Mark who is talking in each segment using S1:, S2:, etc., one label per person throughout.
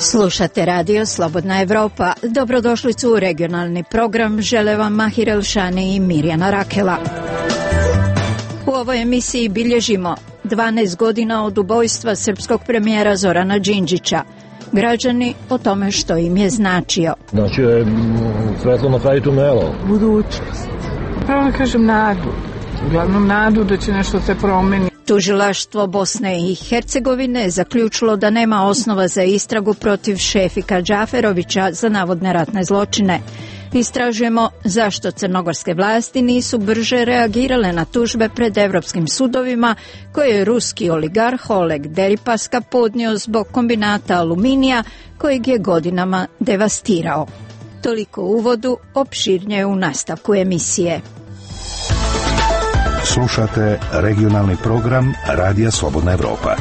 S1: Slušate radio Slobodna Evropa. Dobrodošlicu u regionalni program. Žele vam Mahir Elšani i Mirjana Rakela. U ovoj emisiji bilježimo 12 godina od ubojstva srpskog premijera Zorana Đinđića. Građani o tome što im je značio.
S2: Znači je svetlo na kraju tunela.
S3: Budućnost. Pravo da kažem nadu. Uglavnom nadu da će nešto se promeni.
S1: Tužilaštvo Bosne i Hercegovine zaključilo da nema osnova za istragu protiv Šefika Džaferovića za navodne ratne zločine. Istražujemo zašto crnogorske vlasti nisu brže reagirale na tužbe pred evropskim sudovima koje je ruski oligarh Oleg Deripaska podnio zbog kombinata aluminija kojeg je godinama devastirao. Toliko u uvodu, opširnije u nastavku emisije.
S4: Slušate regionalni program Radija Slobodna Evropa.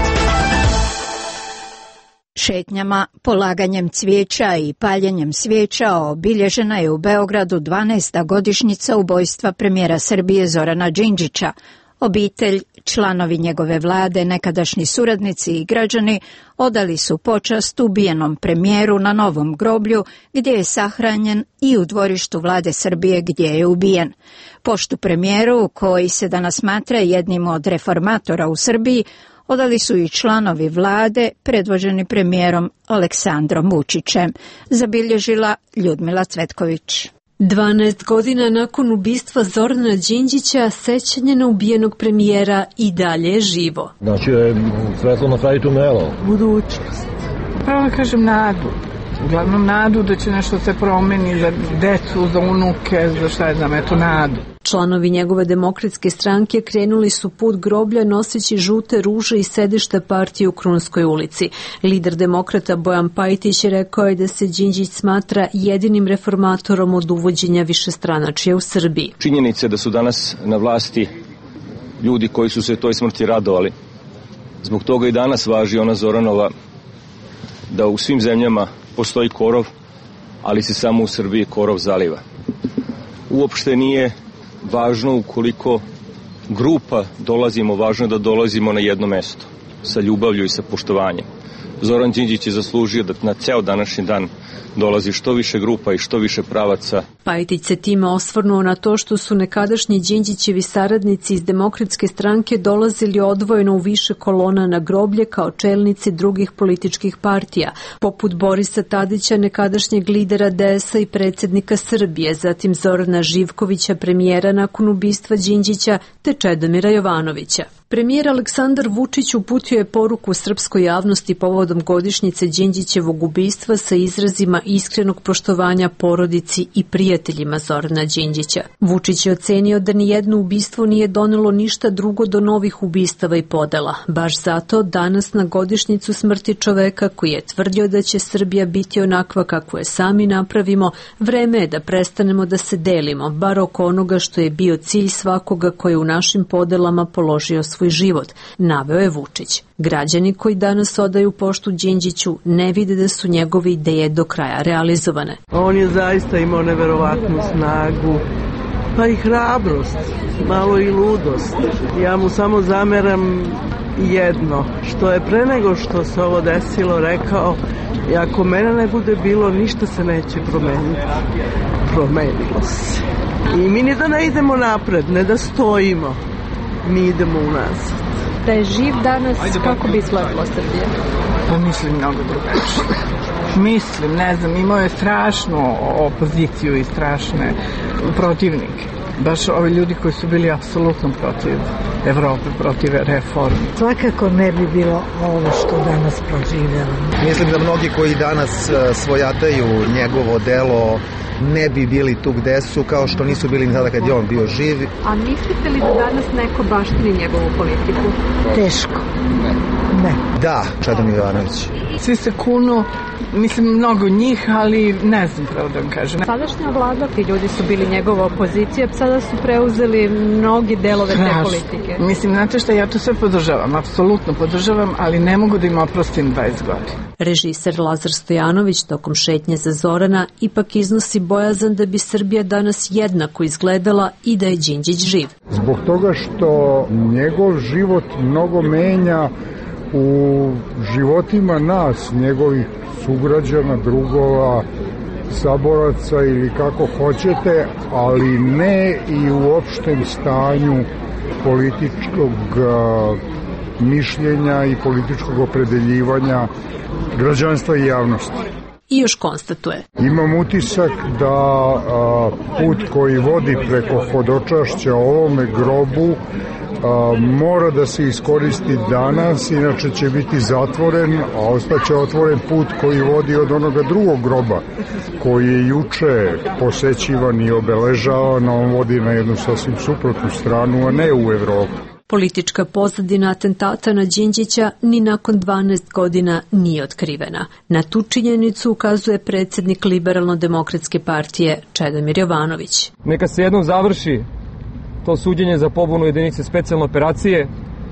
S1: Šetnjama, polaganjem cvijeća i paljenjem svijeća obilježena je u Beogradu 12. godišnjica ubojstva premijera Srbije Zorana Đinđića. Obitelj, članovi njegove vlade, nekadašnji suradnici i građani odali su počast ubijenom premijeru na Novom groblju gdje je sahranjen i u dvorištu vlade Srbije gdje je ubijen. Poštu premijeru, koji se danas smatra jednim od reformatora u Srbiji, odali su i članovi vlade predvođeni premijerom Aleksandrom Vučićem, zabilježila Ljudmila Cvetković.
S5: 12 godina nakon ubistva Zorana Đinđića, sećanje na ubijenog premijera i dalje je živo.
S2: Znači je svetlo na kraju tunela.
S3: Budućnost. Pravo da kažem nadu. Uglavnom nadu da će nešto se promeni za decu, za unuke, za šta je znam, eto nadu.
S5: Članovi njegove demokratske stranke krenuli su put groblja noseći žute ruže i sedišta partije u Krunskoj ulici. Lider demokrata Bojan Pajtić rekao je da se Đinđić smatra jedinim reformatorom od uvođenja višestranačja u Srbiji.
S6: Činjenica je da su danas na vlasti ljudi koji su se toj smrti radovali. Zbog toga i danas važi ona Zoranova da u svim zemljama postoji korov, ali se samo u Srbiji korov zaliva. Uopšte nije važno ukoliko grupa dolazimo, važno je da dolazimo na jedno mesto, sa ljubavlju i sa poštovanjem. Zoran Đinđić je zaslužio da na ceo današnji dan dolazi što više grupa i što više pravaca.
S5: Pajtić se time osvrnuo na to što su nekadašnji Đinđićevi saradnici iz demokratske stranke dolazili odvojeno u više kolona na groblje kao čelnici drugih političkih partija, poput Borisa Tadića, nekadašnjeg lidera DS-a i predsjednika Srbije, zatim Zorana Živkovića, premijera nakon ubistva Đinđića, te Čedomira Jovanovića. Premijer Aleksandar Vučić uputio je poruku srpskoj javnosti povodom godišnjice Đinđićevog ubistva sa izrazima iskrenog poštovanja porodici i prijateljima Zorana Đinđića. Vučić je ocenio da nijedno ubistvo nije donelo ništa drugo do novih ubistava i podela. Baš zato danas na godišnjicu smrti čoveka koji je tvrdio da će Srbija biti onakva kako je sami napravimo, vreme je da prestanemo da se delimo, bar oko onoga što je bio cilj svakoga koji je u našim podelama položio svoj život, naveo je Vučić. Građani koji danas odaju poštu Đinđiću ne vide da su njegove ideje do kraja realizovane.
S3: On je zaista imao neverovatnu snagu, pa i hrabrost, malo i ludost. Ja mu samo zameram jedno, što je pre nego što se ovo desilo rekao, i ako mene ne bude bilo, ništa se neće promeniti. Promenilo se. I mi ni da ne idemo napred, ne da stojimo, mi idemo unazad.
S5: Da je živ danas, kako bi izgledala Srbija?
S3: Pa mislim mnogo drugačije. Mislim, ne znam, imao je strašnu opoziciju i strašne protivnike. Baš ovi ljudi koji su bili apsolutno protiv Evrope, protiv reforme.
S7: Svakako ne bi bilo ovo što danas proživljavamo.
S8: Mislim da mnogi koji danas svojataju njegovo delo ne bi bili tu gde su, kao što nisu bili ni tada kad je on bio živ.
S5: A mislite li da danas neko baštini njegovu politiku?
S7: Teško. Ne.
S8: Da, Čedomir Jovanović.
S3: Svi se kunu, mislim mnogo njih, ali ne znam pravo da vam kažem.
S5: Sadašnja vlada, ti ljudi su bili njegova opozicija, sada su preuzeli mnogi delove te politike.
S3: Mislim, znate šta, ja to sve podržavam, apsolutno podržavam, ali ne mogu da im oprostim 20 godina.
S5: Režiser Lazar Stojanović tokom šetnje za Zorana ipak iznosi bojazan da bi Srbija danas jednako izgledala i da je Đinđić živ.
S9: Zbog toga što njegov život mnogo menja u životima nas, njegovih sugrađana, drugova, saboraca ili kako hoćete, ali ne i u opštem stanju političkog mišljenja i političkog opredeljivanja građanstva i javnosti.
S5: I još konstatuje.
S9: Imam utisak da put koji vodi preko hodočašća ovome grobu mora da se iskoristi danas, inače će biti zatvoren, a ostaće otvoren put koji vodi od onoga drugog groba, koji je juče posećivan i obeležavan, a on vodi na jednu sasvim suprotnu stranu, a ne u Evropu.
S5: Politička pozadina atentata na Đinđića ni nakon 12 godina nije otkrivena. Na tu činjenicu ukazuje predsjednik Liberalno-demokratske partije Čedomir Jovanović.
S10: Neka se jednom završi to suđenje za pobunu jedinice specijalne operacije,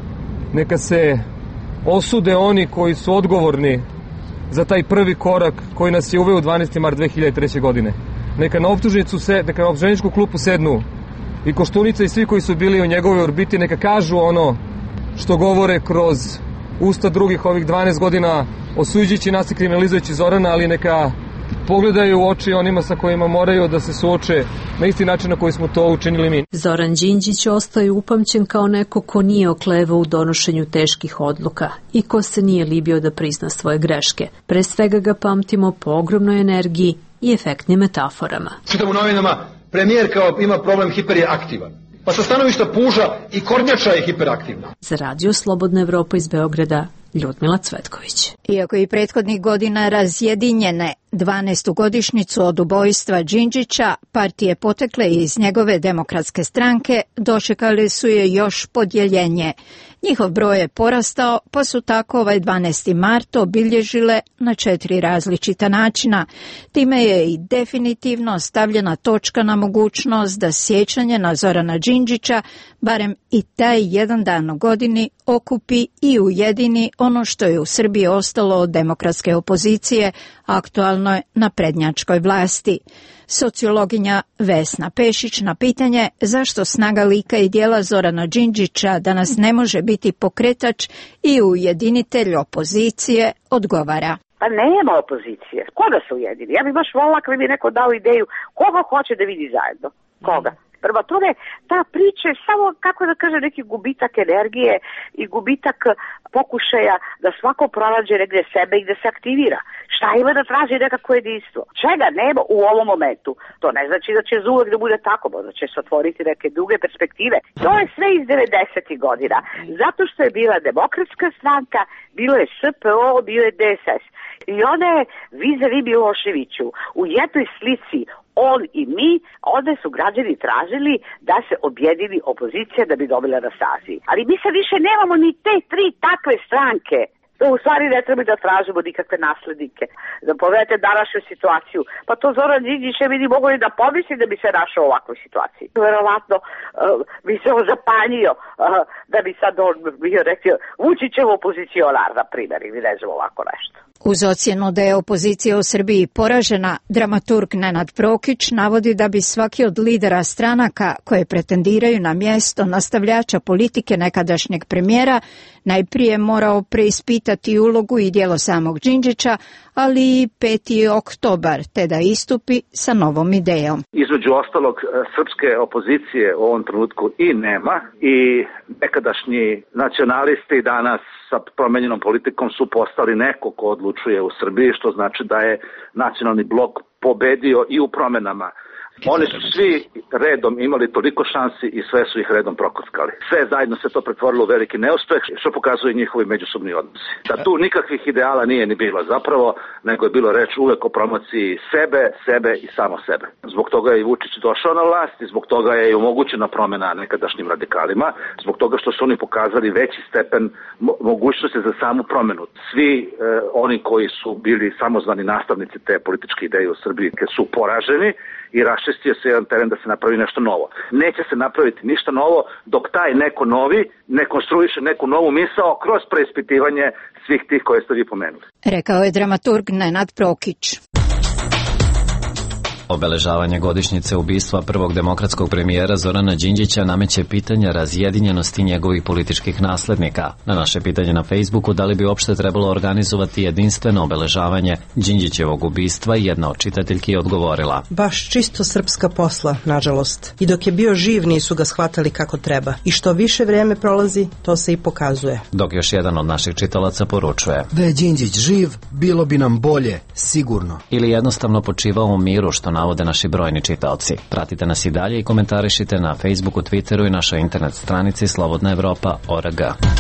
S10: neka se osude oni koji su odgovorni za taj prvi korak koji nas je uveo u 12. mart 2003. godine. Neka na optuženičku klupu sednu i Koštunica i svi koji su bili u njegovoj orbiti, neka kažu ono što govore kroz usta drugih ovih 12 godina, osuđujući nas i kriminalizujući Zorana, ali neka pogledaju u oči onima sa kojima moraju da se suoče na isti način na koji smo to učinili mi.
S5: Zoran Đinđić ostaje upamćen kao neko ko nije oklevao u donošenju teških odluka i ko se nije libio da prizna svoje greške. Pre svega ga pamtimo po ogromnoj energiji i efektnim metaforama.
S11: Čitam u novinama, premijer kao ima problem hiper je aktivan. Pa sa stanovišta puža i kornjača je hiperaktivna.
S5: Za Radio Slobodna Evropa iz Beograda, Ljudmila Cvetković.
S1: Iako i prethodnih godina razjedinjene 12. godišnjicu od ubojstva Đinđića, partije potekle iz njegove demokratske stranke dočekali su je još podjeljenje. Njihov broj je porastao, pa su tako ovaj 12. mart obilježile na 4 različita načina. Time je i definitivno stavljena točka na mogućnost da sjećanje na Zorana Đinđića, barem i taj jedan dan u godini, okupi i ujedini ono što je u Srbiji ostalo od demokratske opozicije, aktualnoj naprednjačkoj vlasti. Sociologinja Vesna Pešić na pitanje zašto snaga lika i dijela Zorana Đinđića danas ne može biti pokretač i ujedinitelj opozicije odgovara.
S12: Pa nema opozicije. Ko da se ujedini? Ja bih baš volila kad bi neko dao ideju koga hoće da vidi zajedno. Koga? Prvo tome, ta priča je samo, kako da kaže, neki gubitak energije i gubitak pokušaja da svako pronađe negde sebe i da se aktivira. Šta ima da traži nekako jedinstvo? Čega nema u ovom momentu? To ne znači da će uvek da bude tako, možda će se otvoriti neke druge perspektive. To je sve iz 90. godina. Zato što je bila Demokratska stranka, bilo je SPO, bio je DSS. I ona je vizavi Miloševiću u jednoj slici on i mi, onda su građani tražili da se objedini opozicija da bi dobila na snazi. Ali mi sad više nemamo ni te 3 takve stranke. U stvari ne treba da tražimo nikakve naslednike. Da pogledajte današnju situaciju. Pa to Zoran Đinđić ne bi mogli da pomisli da bi se našao u ovakvoj situaciji. Verovatno bi se on zapanjio da bi sad on bio rekao Vučićev opozicionar, na primjer, ili ne znam ovako nešto.
S1: Uz ocjenu da je opozicija u Srbiji poražena, dramaturg Nenad Prokić navodi da bi svaki od lidera stranaka koje pretendiraju na mjesto nastavljača politike nekadašnjeg premijera najprije morao preispitati ulogu i djelo samog Đinđića, ali i 5. oktobar, te da istupi sa novom idejom.
S13: Između ostalog, srpske opozicije u ovom trenutku i nema i nekadašnji nacionalisti danas sa promenjenom politikom su postali neko ko odlučuje u Srbiji, što znači da je nacionalni blok pobedio i u promenama. Oni su svi redom imali toliko šansi i sve su ih redom prokockali. Sve zajedno se to pretvorilo u veliki neuspeh, što pokazuje njihovi međusobni odnosi. Da tu nikakvih ideala nije ni bilo zapravo, nego je bilo reč uvek o promociji sebe i samo sebe. Zbog toga je i Vučić došao na vlast i zbog toga je i omogućena promena nekadašnjim radikalima, zbog toga što su oni pokazali veći stepen mogućnosti za samu promenu. Svi oni koji su bili samozvani nastavnici te političke ideje u Srbiji su poraženi i raščistio se jedan teren da se napravi nešto novo. Neće se napraviti ništa novo dok taj neko novi ne konstruiše neku novu misao kroz preispitivanje svih tih koje ste vi pomenuli.
S1: Rekao je dramaturg Nenad Prokić.
S14: Obeležavanje godišnjice ubistva prvog demokratskog premijera Zorana Đinđića nameće pitanja razjedinjenosti njegovih političkih naslednika. Na naše pitanje na Facebooku da li bi uopšte trebalo organizovati jedinstveno obeležavanje Đinđićevog ubistva, jedna od čitateljki je odgovorila:
S15: baš čisto srpska posla, nažalost. I dok je bio živ nisu ga shvatali kako treba. I što više vrijeme prolazi, to se i pokazuje.
S14: Dok još jedan od naših čitalaca poručuje:
S16: da je Đinđić živ, bilo bi nam bolje, sigurno.
S14: Ili jednostavno počivao u miru, što navode naši brojni čitaoci. Pratite nas i dalje i komentarišite na Facebooku, Twitteru i našoj internet stranici slobodnaevropa.org.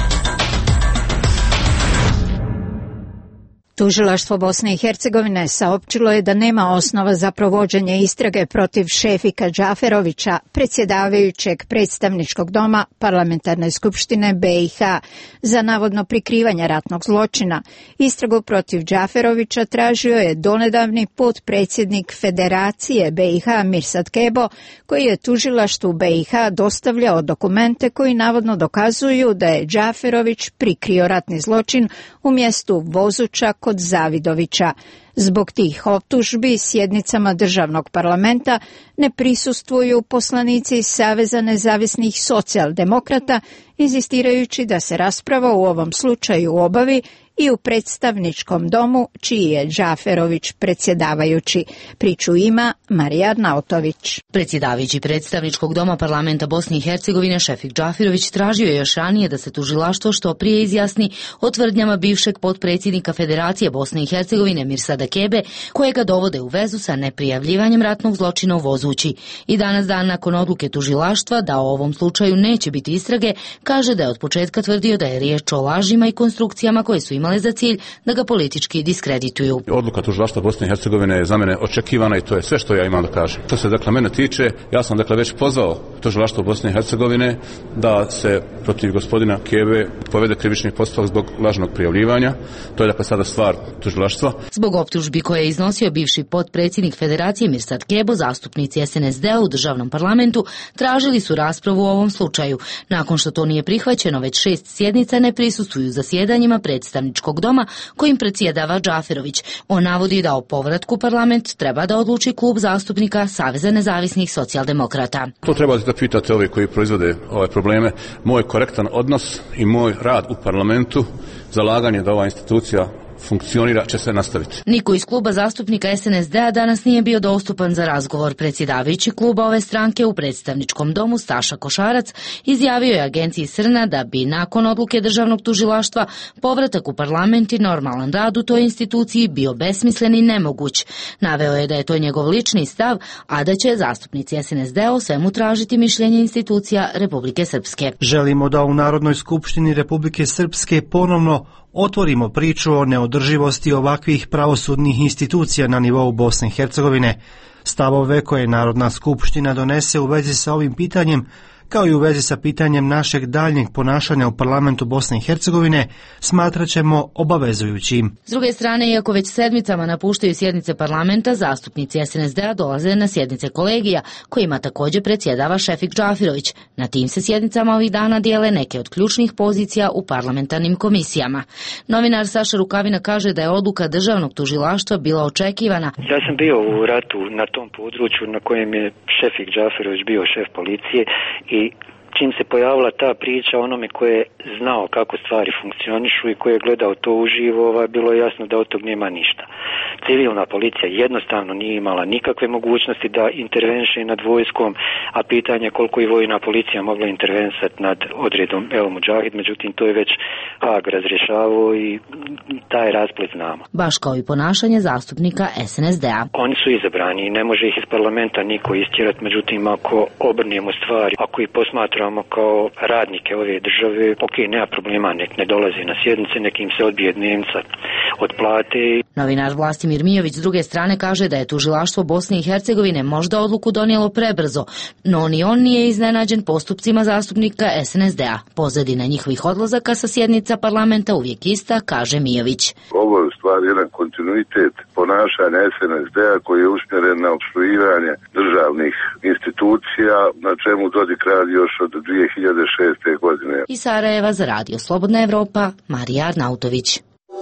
S1: Tužilaštvo Bosne i Hercegovine saopćilo je da nema osnova za provođenje istrage protiv Šefika Džaferovića, predsjedavajućeg predstavničkog doma Parlamentarne skupštine BiH, za navodno prikrivanje ratnog zločina. Istragu protiv Džaferovića tražio je donedavni potpredsjednik Federacije BiH Mirsad Kebo, koji je tužilaštvu BiH dostavljao dokumente koji navodno dokazuju da je Džaferović prikrio ratni zločin u mjestu Vozuča kod Zavidovića. Zbog tih optužbi sjednicama državnog parlamenta ne prisustvuju poslanici Saveza nezavisnih socijaldemokrata, inzistirajući da se rasprava u ovom slučaju obavi i u predstavničkom domu, čiji je Džaferović predsjedavajući. Priču ima Marija Arnautović.
S17: Predsjedavajući predstavničkog doma parlamenta Bosne i Hercegovine Šefik Džaferović tražio je još ranije da se tužilaštvo što prije izjasni o tvrdnjama bivšeg potpredsjednika Federacije Bosne i Hercegovine Mirsada Kebe, kojega dovode u vezu sa neprijavljivanjem ratnog zločina u Vozući. I danas dan nakon odluke tužilaštva da o ovom slučaju neće biti istrage, kaže da je od početka tvrdio da je riječ o lažima i konstrukcijama koje su imale za cilj da ga politički diskredituju.
S18: Odluka tužilaštva Bosne i Hercegovine je za mene očekivana i to je sve što ja imam da kažem. Što se dakle mene tiče, ja sam dakle već pozvao tužilaštvo Bosne i Hercegovine da se protiv gospodina Kebe povede krivični postupak zbog lažnog prijavljivanja. To je dakle sada stvar tužilaštva.
S17: Zbog optužbi koje je iznosio bivši potpredsjednik Federacije Mirsad Kebo, zastupnici SNSD-a u državnom parlamentu tražili su raspravu u ovom slučaju. Nakon što to nije prihvaćeno, već 6 sjednica ne prisustvuju zasjedanjima predstavničkog doma kojim predsjedava Džaferović. On navodi da o povratku parlament treba da odluči klub zastupnika Saveza nezavisnih socijaldemokrata.
S18: To treba da pitate ove koji proizvode ove probleme. Moj korektan odnos i moj rad u parlamentu, zalaganje da ova institucija funkcionira, će se nastaviti.
S17: Niko iz kluba zastupnika SNSD-a danas nije bio dostupan za razgovor. Predsjedavajući kluba ove stranke u predstavničkom domu Staša Košarac izjavio je agenciji Srna da bi nakon odluke državnog tužilaštva povratak u parlament i normalan rad u toj instituciji bio besmislen i nemoguć. Naveo je da je to njegov lični stav, a da će zastupnici SNSD-a o svemu tražiti mišljenje institucija Republike Srpske.
S19: Želimo da u Narodnoj skupštini Republike Srpske ponovno otvorimo priču o neodrživosti ovakvih pravosudnih institucija na nivou Bosne i Hercegovine. Stavove koje Narodna skupština donese u vezi sa ovim pitanjem, kao i u vezi sa pitanjem našeg daljnjeg ponašanja u parlamentu Bosne i Hercegovine, smatrat ćemo obavezujućim.
S17: S druge strane, iako već sedmicama napuštaju sjednice parlamenta, zastupnici SNSD-a dolaze na sjednice kolegija, kojima također predsjedava Šefik Džaferović. Na tim se sjednicama ovih dana dijele neke od ključnih pozicija u parlamentarnim komisijama. Novinar Saša Rukavina kaže da je odluka državnog tužilaštva bila očekivana.
S20: Ja sam bio u ratu na tom području na kojem je Šefik Džaferović bio šef policije i čim se pojavila ta priča onome koje je znao kako stvari funkcionišu i koje je gledao to uživo, bilo je jasno da od tog nema ništa. Civilna policija jednostavno nije imala nikakve mogućnosti da intervenše nad vojskom, a pitanje koliko i vojna policija mogla intervensati nad odredom El Mudžahid, međutim to je već Hag razrješavao i taj rasplet znamo.
S17: Baš kao i ponašanje zastupnika SNSD-a.
S20: Oni su izabrani i ne može ih iz parlamenta niko istjerati, međutim ako obrnemo stvari, ako ih posmatramo kao radnike ove države, ok, nema problema, nek ne dolazi na sjednice, nek im se odbije dnevnica od plate.
S17: Novinar Vlastimir Mijović s druge strane kaže da je tužilaštvo Bosne i Hercegovine možda odluku donijelo prebrzo, no ni on nije iznenađen postupcima zastupnika SNSD-a. Pozadina njihovih odlazaka sa sjednica parlamenta uvijek ista, kaže Mijović.
S21: Ovo je u stvari jedan kontinuitet ponašanja SNSD-a koji je usmjeren na opstruiranje državnih institucija, na čemu Dodik radi još od 2006. godine.
S17: Iz Sarajeva za radio Slobodna Evropa, Marija Arnautović.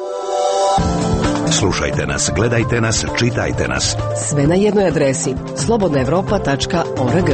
S4: Slušajte nas, gledajte nas, čitajte nas.
S22: Sve na jednoj adresi slobodnaevropa.org.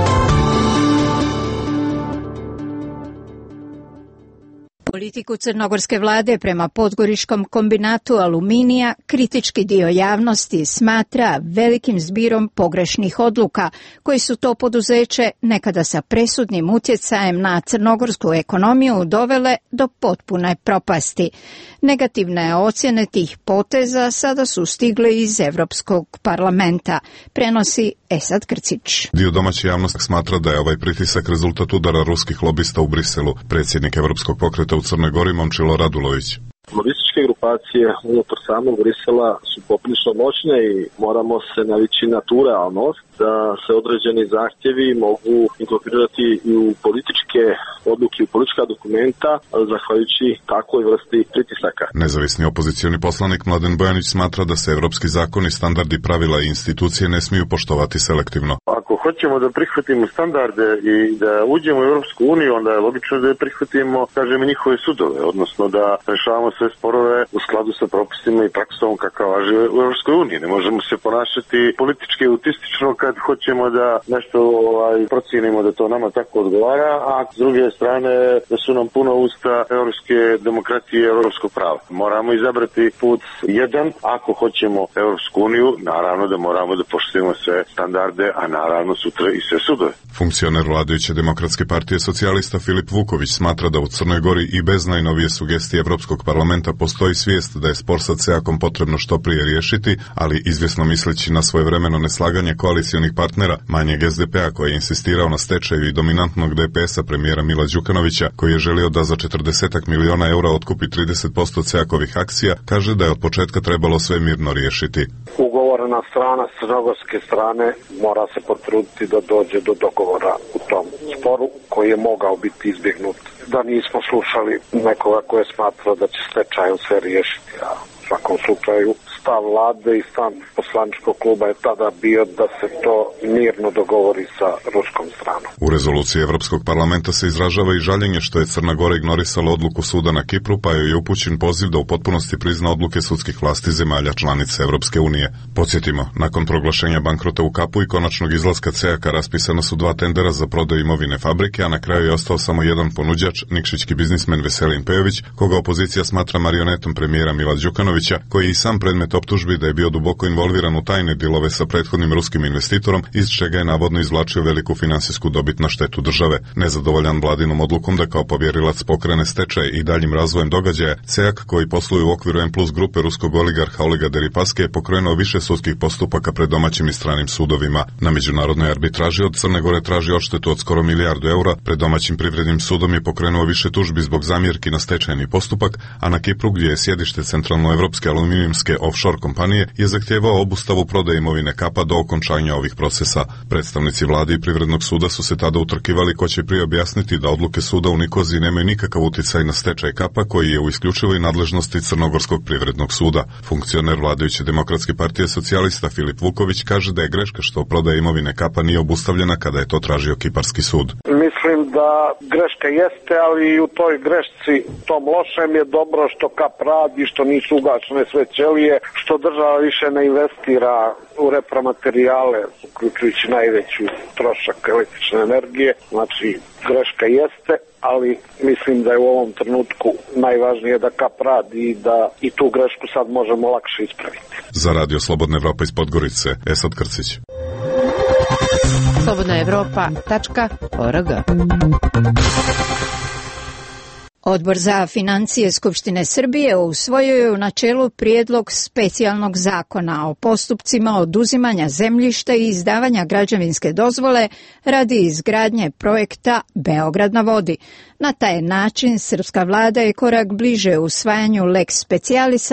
S1: Politiku crnogorske vlade prema podgoričkom kombinatu aluminija kritički dio javnosti smatra velikim zbirom pogrešnih odluka koji su to poduzeće nekada sa presudnim utjecajem na crnogorsku ekonomiju dovele do potpune propasti. Negativne ocjene tih poteza sada su stigle iz Evropskog parlamenta, prenosi Esad Krcić.
S23: Dio domaće javnosti smatra da je ovaj pritisak rezultat udara ruskih lobista u Briselu. Predsjednik Evropskog pokreta u Crnoj Gori Momčilo Radulović.
S24: Lobističke grupacije unutar samog Brisela su poprilično moćne i moramo se navići na tu realnost da se određeni zahtjevi mogu inkorporirati i u političke odluke, u politička dokumenta, zahvaljujući takvoj vrsti pritisaka.
S23: Nezavisni opozicioni poslanik Mladen Bojanić smatra da se evropski zakoni, standardi, pravila i institucije ne smiju poštovati selektivno.
S25: Ako hoćemo da prihvatimo standarde i da uđemo u Europsku uniju, onda je logično da prihvatimo, kažemo, njihove sudove, odnosno da rešavamo sve sporove u skladu sa propisima i praksom kakav važi u Europskoj uniji. Ne možemo se ponašati politički autistično kad hoćemo da nešto procijenimo da to nama tako odgovara, a s druge strane da su nam puno usta europske demokratije i europskog prava. Moramo izabrati put jedan, ako hoćemo Europsku uniju, naravno da moramo da poštujemo sve standarde, a naravno sutra i sve sudove.
S23: Funkcioner vladajuće Demokratske partije socijalista Filip Vuković smatra da u Crnoj Gori i bez najnovije sugestije Evropskog parlamenta postoji svijest da je spor sa CEAK-om potrebno što prije riješiti, ali izvjesno misleći na svojevremeno neslaganje koalicionih partnera manjeg SDP-a koji je insistirao na stečaju i dominantnog DPS-a premijera Mila Đukanovića koji je želio da za 40 miliona eura otkupi 30% CEAK-ovih akcija, kaže da je od početka trebalo sve mirno riješiti.
S24: Ugovorena strana s crnogorske strane mora se potruditi da dođe do dogovora u tom sporu koji je mogao biti izbjegnut. Da nismo slušali nekoga koje smatra da će stečajom sve riješiti, a u svakom slučaju stav vlade i stav poslaničkog kluba je tada bio da se to mirno dogovori sa ruskom stranom.
S23: U rezoluciji Evropskog parlamenta se izražava i žaljenje što je Crna Gora ignorisala odluku suda na Kipru, pa joj je upućen poziv da u potpunosti prizna odluke sudskih vlasti zemalja članica Evropske unije. Podsjetimo, nakon proglašenja bankrota u Kapu i konačnog izlaska CEAK-a raspisana su 2 tendera za prodaju imovine fabrike, a na kraju je ostao samo jedan ponuđač, nikšićki biznismen Veselin Pejović, koga opozicija smatra marionetom premijera Mila Đukanovića, koji je i sam predmet optužbi da je bio duboko involviran u tajne dilove sa prethodnim ruskim investitorom, iz čega je navodno izvlačio veliku finansijsku dobit na štetu države. Nezadovoljan vladinom odlukom da kao povjerilac pokrene stečaj i daljim razvojem događaja, CEAK, koji posluje u okviru M+ grupe ruskog oligarha Olega Deripaske, je pokrenuo više sudskih postupaka pred domaćim i stranim sudovima. Na međunarodnoj arbitraži od Crne Gore traži odštetu od skoro 1 milijardu eura, pred domaćim privrednim sudom je pokrenuo više tužbi zbog zamjerki na stečajni postupak, a na Kipru, gdje je sjedište centralnoevropske aluminijumske offshore kompanije, je zahtijevao obustavu prodaje imovine Kapa do okončanja ovih procesa. Predstavnici vlade i privrednog suda su se tada utrkivali ko će prije objasniti da odluke suda u Nikoziji nemaju nikakav utjecaj na stečaj Kapa, koji je u isključivoj nadležnosti Crnogorskog privrednog suda. Funkcioner vladajuće Demokratske partije socijalista Filip Vuković kaže da je greška što prodaja imovine Kapa nije obustavljena kada je to tražio kiparski sud.
S24: Mislim da greška jeste, ali i u toj grešci tom lošem je dobro što Kap radi, što nisu ugašene sve ćelije, što država više ne investira u repromaterijale, uključujući najveću trošak električne energije. Znači, greška jeste, ali mislim da je u ovom trenutku najvažnije da Kap radi i da i tu grešku sad možemo lakše ispraviti.
S23: Za Radio Slobodna Evropa iz Podgorice, Esad Krcić.
S22: slobodnaevropa.org.
S1: Odbor za financije Skupštine Srbije usvojio je u načelu prijedlog specijalnog zakona o postupcima oduzimanja zemljišta i izdavanja građevinske dozvole radi izgradnje projekta Beograd na vodi. Na taj način srpska vlada je korak bliže usvajanju lex specialisa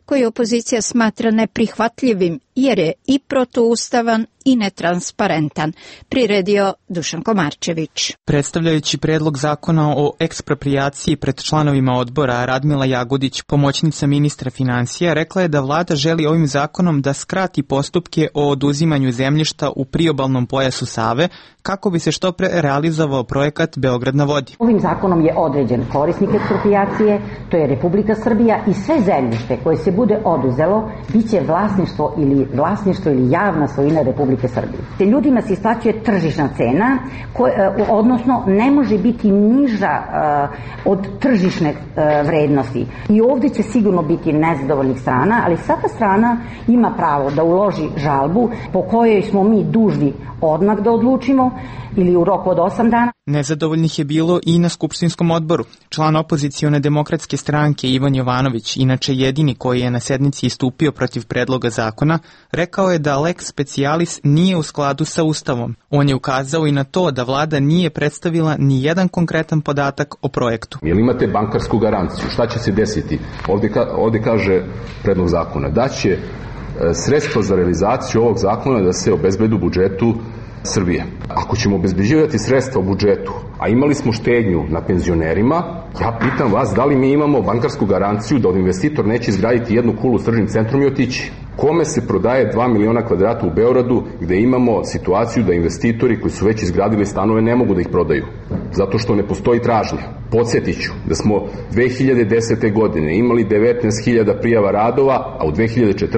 S1: koji opozicija smatra neprihvatljivim jer je i protuustavan i netransparentan, priredio Dušan Komarčević.
S2: Predstavljajući predlog zakona o eksproprijaciji pred članovima odbora, Radmila Jagodić, pomoćnica ministra financija, rekla je da vlada želi ovim zakonom da skrati postupke o oduzimanju zemljišta u priobalnom pojasu Save kako bi se što pre realizovao projekat Beograd na vodi.
S3: Ovim zakonom je određen korisnik eksproprijacije, to je Republika Srbija, i sve zemljište koje se bude oduzelo biće vlasništvo ili javna svojina Republike Srbije. Te ljudima se isplaćuje tržišna cena, odnosno ne može biti niža od tržišne vrednosti. I ovdje će sigurno biti nezadovoljnih strana, ali svaka strana ima pravo da uloži žalbu po kojoj smo mi dužni odmah da odlučimo ili u roku od 8 dana.
S2: Nezadovoljnih je bilo i na skupštinskom odboru. Član opozicione demokratske stranke Ivan Jovanović, inače jedini koji je na sednici istupio protiv predloga zakona, rekao je da lex specialis nije u skladu sa Ustavom. On je ukazao i na to da vlada nije predstavila ni jedan konkretan podatak o projektu.
S6: Jel imate bankarsku garanciju? Šta će se desiti? Ovdje kaže predlog zakona da će sredstva za realizaciju ovog zakona da se obezbede u budžetu Srbije. Ako ćemo obezbeđivati sredstva u budžetu, a imali smo štednju na penzionerima, ja pitam vas da li mi imamo bankarsku garanciju da investitor neće izgraditi jednu kulu s tržnim centrom i otići. Kome se prodaje 2 miliona kvadrata u Beogradu gde imamo situaciju da investitori koji su već izgradili stanove ne mogu da ih prodaju, zato što ne postoji tražnja. Podsjetiću da smo 2010. godine imali 19.000 prijava radova, a u 2014.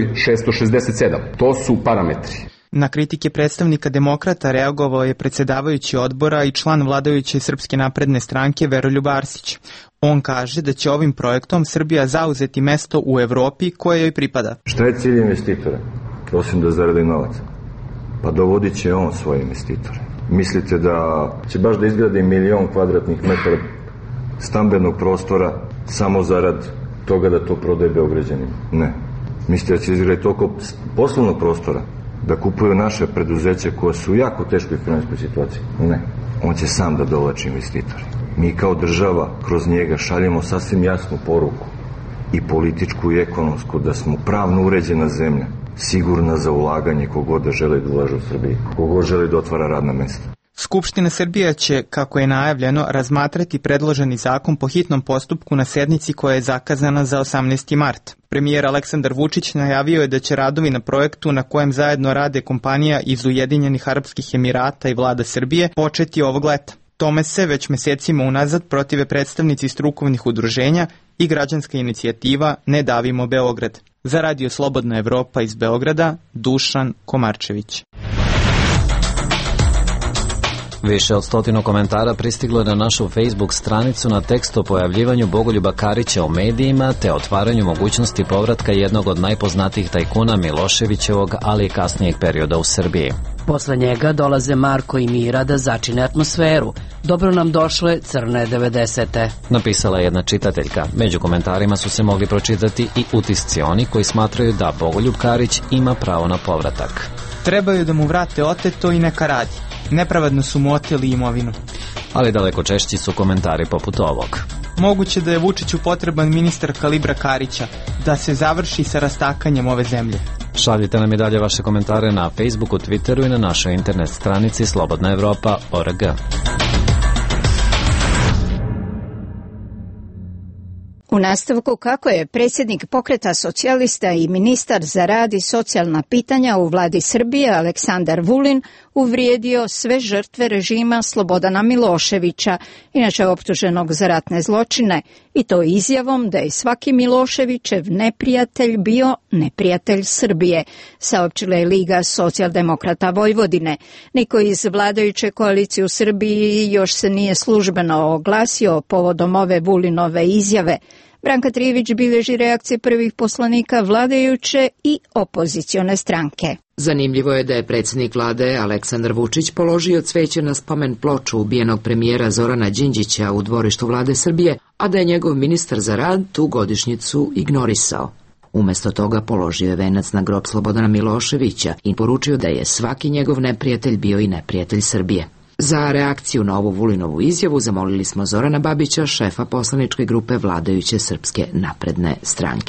S6: 667. To su parametri.
S2: Na kritike predstavnika demokrata reagovao je predsedavajući odbora i član vladajuće Srpske napredne stranke Veroljub Arsić. On kaže da će ovim projektom Srbija zauzeti mesto u Evropi koje joj pripada.
S7: Šta je cilj investitora? Osim da zaradi novac. Pa dovodit će on svoje investitore. Mislite da će baš da izgradi 1.000.000 kvadratnih metara stambenog prostora samo zarad toga da to prodaje Beograđanima? Ne. Mislite da će izgraditi toliko poslovnog prostora da kupuju naše preduzeće koje su u jako teškoj finansijskoj situaciji? Ne. On će sam da dovlači investitore. Mi kao država kroz njega šaljemo sasvim jasnu poruku, i političku i ekonomsku, da smo pravno uređena zemlja, sigurna za ulaganje kogod da želi da ulaže u Srbiji, kogod želi da otvara radna mesta.
S2: Skupština Srbije će, kako je najavljeno, razmatrati predloženi zakon po hitnom postupku na sednici koja je zakazana za 18. mart. Premijer Aleksandar Vučić najavio je da će radovi na projektu na kojem zajedno rade kompanija iz Ujedinjenih Arapskih Emirata i vlada Srbije početi ovog leta. Tome se već mesecima unazad protive predstavnici strukovnih udruženja i građanska inicijativa Ne davimo Beograd. Za Radio Slobodna Evropa iz Beograda, Dušan Komarčević.
S14: Više od 100 komentara pristiglo je na našu Facebook stranicu na tekst o pojavljivanju Bogoljuba Karića u medijima te otvaranju mogućnosti povratka jednog od najpoznatijih tajkuna Miloševićevog, ali i kasnijeg perioda u Srbiji.
S22: Posle njega dolaze Marko i Mira da začine atmosferu. Dobro nam došle crne 90.
S14: Napisala jedna čitateljka. Među komentarima su se mogli pročitati i utisci oni koji smatraju da Bogoljub Karić ima pravo na povratak.
S2: Trebaju da mu vrate oteto i neka radi. Nepravedno su mu oteli imovinu.
S14: Ali daleko češći su komentari poput ovog.
S2: Moguće da je Vučiću potreban ministar kalibra Karića, da se završi sa rastakanjem ove zemlje.
S14: Šaljite nam i dalje vaše komentare na Facebooku, Twitteru i na našoj internet stranici slobodnaevropa.org.
S1: U nastavku kako je predsjednik Pokreta socijalista i ministar za rad i socijalna pitanja u vladi Srbije Aleksandar Vulin uvrijedio sve žrtve režima Slobodana Miloševića, inače optuženog za ratne zločine, i to izjavom da je svaki Miloševićev neprijatelj bio neprijatelj Srbije, saopćila je Liga socijaldemokrata Vojvodine. Niko iz vladajuće koalicije u Srbiji još se nije službeno oglasio povodom ove Vulinove izjave. Branka Trijević bilježi reakcije prvih poslanika vladajuće i opozicione stranke.
S22: Zanimljivo je da je predsjednik vlade Aleksandar Vučić položio cveće na spomen ploču ubijenog premijera Zorana Đinđića u dvorištu vlade Srbije, a da je njegov ministar za rad tu godišnjicu ignorisao. Umesto toga položio je venac na grob Slobodana Miloševića i poručio da je svaki njegov neprijatelj bio i neprijatelj Srbije. Za reakciju na ovu Vulinovu izjavu zamolili smo Zorana Babića, šefa poslaničke grupe vladajuće Srpske napredne stranke.
S25: Pa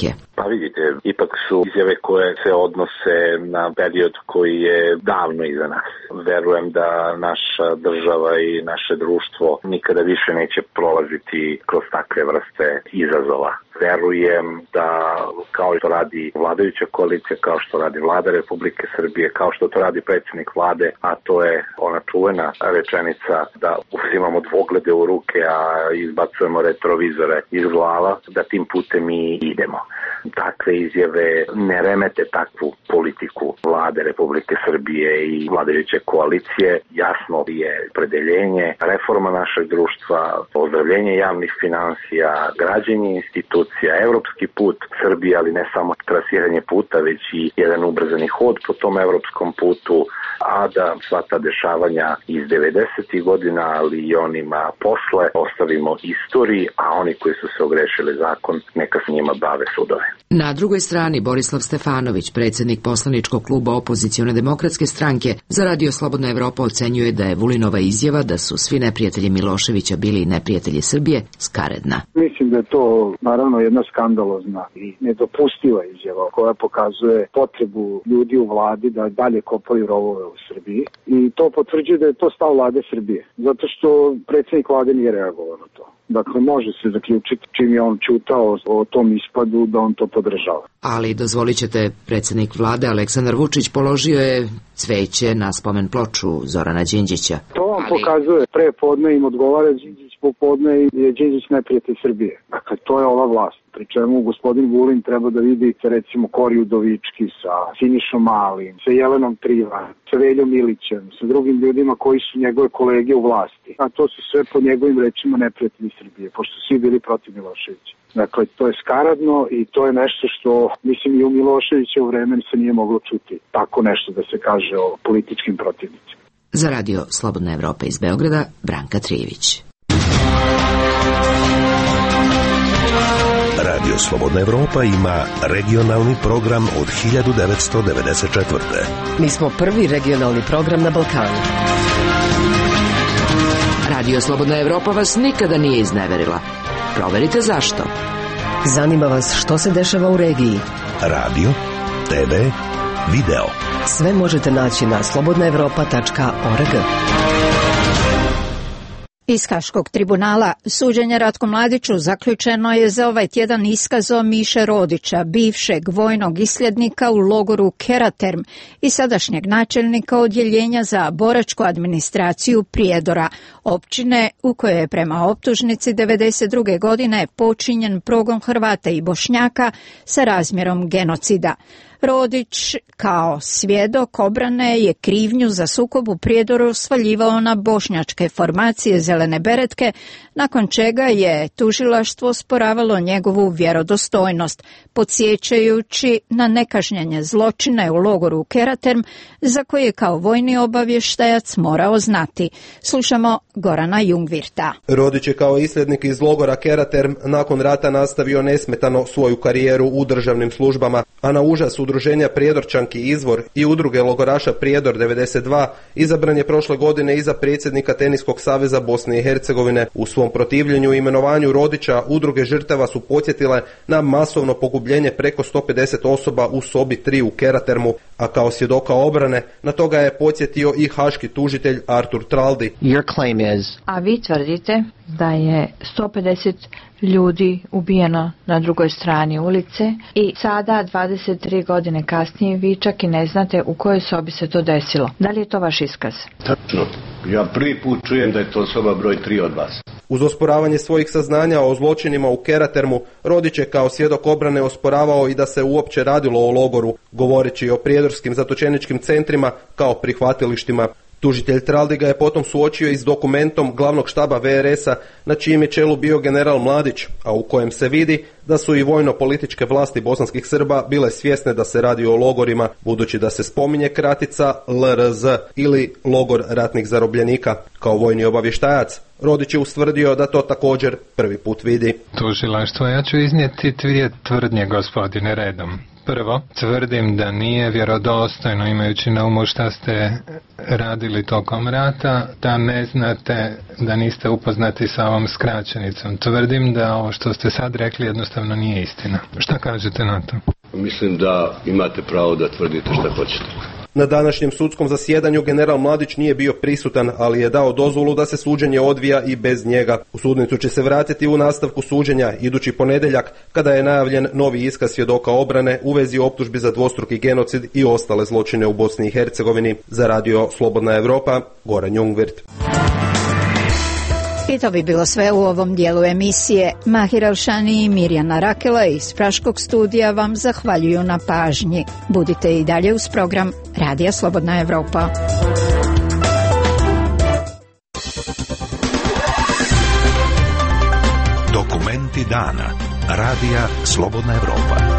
S5: Pa vidite, ipak su izjave koje se odnose na period koji je davno iza nas. Verujem da naša država i naše društvo nikada više neće prolaziti kroz takve vrste izazova. Verujem da kao što radi vladajuća koalicija, kao što radi vlada Republike Srbije, kao što to radi predsjednik vlade, a to je ona čuvena rečenica da uzimamo dvoglede u ruke, a izbacujemo retrovizore iz glava, da tim putem mi idemo. Takve izjave ne remete takvu politiku vlade Republike Srbije i vladajuće koalicije. Jasno je opredeljenje, reforma našeg društva, ozdravljenje javnih finansija, građenje institucija, evropski put Srbije, ali ne samo trasiranje puta, već i jedan ubrzani hod po tom evropskom putu, a da sva ta dešavanja iz 90. godina, ali i onima posle, ostavimo istoriji, a oni koji su se ogrešili zakon, neka s njima bave sudove.
S22: Na drugoj strani Borislav Stefanović, predsjednik poslaničkog kluba Opozicione demokratske stranke, za Radio Slobodna Evropa ocenjuje da je Vulinova izjava da su svi neprijatelji Miloševića bili neprijatelji Srbije skaredna.
S8: Mislim da je to naravno jedna skandalozna i nedopustiva izjava koja pokazuje potrebu ljudi u vladi da dalje kopaju rovove u Srbiji i to potvrđuje da je to stav vlade Srbije, zato što predsjednik vlade nije reagovao na to. Dakle, može se zaključiti čim je on čutao o tom ispadu da on to podržava.
S22: Ali, dozvolit ćete, predsjednik vlade Aleksandar Vučić položio je cveće na spomen ploču Zorana Đinđića.
S8: To vam pokazuje, pre podne im odgovara Đinđić, popodne je Đinđić neprijatelj Srbije. Dakle, to je ova vlast. Pri čemu gospodin Vulin treba da vidi sa recimo Kori Udovički, sa Sinišom Malim, sa Jelenom Trivan, sa Veljom Milićem, sa drugim ljudima koji su njegove kolege u vlasti. A to su sve po njegovim rečima neprijatelji Srbije, pošto su svi bili protiv Miloševića. Dakle, to je skaradno i to je nešto što, mislim, i u Miloševića u vremenu se nije moglo čuti. Tako nešto da se kaže o političkim protivnicima.
S22: Za Radio Slobodna Evropa iz Beograda, Branka Trijević.
S4: Radio Slobodna Evropa ima regionalni program od 1994.
S9: Mi smo prvi regionalni program na Balkanu.
S22: Radio Slobodna Evropa vas nikada nije izneverila. Proverite zašto.
S9: Zanima vas što se dešava u regiji.
S4: Radio, TV, video.
S9: Sve možete naći na slobodnaevropa.org.
S1: Iz Haškog tribunala suđenje Ratku Mladiću zaključeno je za ovaj tjedan iskazom Miše Rodića, bivšeg vojnog isljednika u logoru Keraterm i sadašnjeg načelnika odjeljenja za boračku administraciju Prijedora, općine u kojoj je prema optužnici 1992. godine počinjen progon Hrvata i Bošnjaka sa razmjerom genocida. Rodić kao svjedok obrane je krivnju za sukob u Prijedoru svaljivao na bošnjačke formacije Zelene beretke, nakon čega je tužilaštvo osporavalo njegovu vjerodostojnost, podsjećajući na nekažnjenje zločine u logoru Keraterm, za koje je kao vojni obavještajac morao znati. Slušamo Gorana Jungvirta.
S10: Rodić je kao isljednik iz logora Keraterm nakon rata nastavio nesmetano svoju karijeru u državnim službama, a na užas udruženja Prijedorčanki Izvor i udruge logoraša Prijedor 92 izabran je prošle godine i za predsjednika Teniskog saveza Bosne i Hercegovine. U svom protivljenju i imenovanju Rodića udruge žrtava su podsjetile na masovno pogubljenje preko 150 osoba u sobi 3 u Keratermu, a kao svjedoka obrane na toga je podsjetio i haški tužitelj Artur Traldi.
S11: A vi tvrdite da je 150 ljudi ubijeno na drugoj strani ulice i sada 23 godine kasnije vi čak i ne znate u kojoj sobi se to desilo. Da li je to vaš iskaz?
S26: Tačno. Ja prvi put čujem da je to soba broj 3 od vas.
S10: Uz osporavanje svojih saznanja o zločinima u Keratermu, Rodić je kao svjedok obrane osporavao i da se uopće radilo o logoru, govoreći o prijedorskim zatočeničkim centrima kao prihvatilištima. Tužitelj Traldi ga je potom suočio i s dokumentom glavnog štaba VRS-a na čijem je čelu bio general Mladić, a u kojem se vidi da su i vojno-političke vlasti bosanskih Srba bile svjesne da se radi o logorima, budući da se spominje kratica LRZ ili logor ratnih zarobljenika. Kao vojni obavještajac, Rodić je ustvrdio da to također prvi put vidi.
S27: Tužilaštvo, ja ću iznijeti dvije tvrdnje, gospodine, redom.
S12: Prvo, tvrdim da nije vjerodostojno, imajući na umu šta ste radili tokom rata, da ne znate, da niste upoznati sa ovom skraćenicom. Tvrdim da ovo što ste sad rekli jednostavno nije istina. Šta kažete na to?
S26: Mislim da imate pravo da tvrdite šta hoćete.
S10: Na današnjem sudskom zasjedanju general Mladić nije bio prisutan, ali je dao dozvolu da se suđenje odvija i bez njega. U sudnicu će se vratiti u nastavku suđenja idući ponedjeljak, kada je najavljen novi iskaz svjedoka obrane u vezi optužbi za dvostruki genocid i ostale zločine u Bosni i Hercegovini. Za radio Slobodna Evropa, Goran Jungwirth.
S1: I to bi bilo sve u ovom dijelu emisije. Mahir Alšani i Mirjana Rakela iz Praškog studija vam zahvaljuju na pažnji. Budite i dalje uz program Radija Slobodna Evropa.
S4: Dokumenti dana. Radija Slobodna Evropa.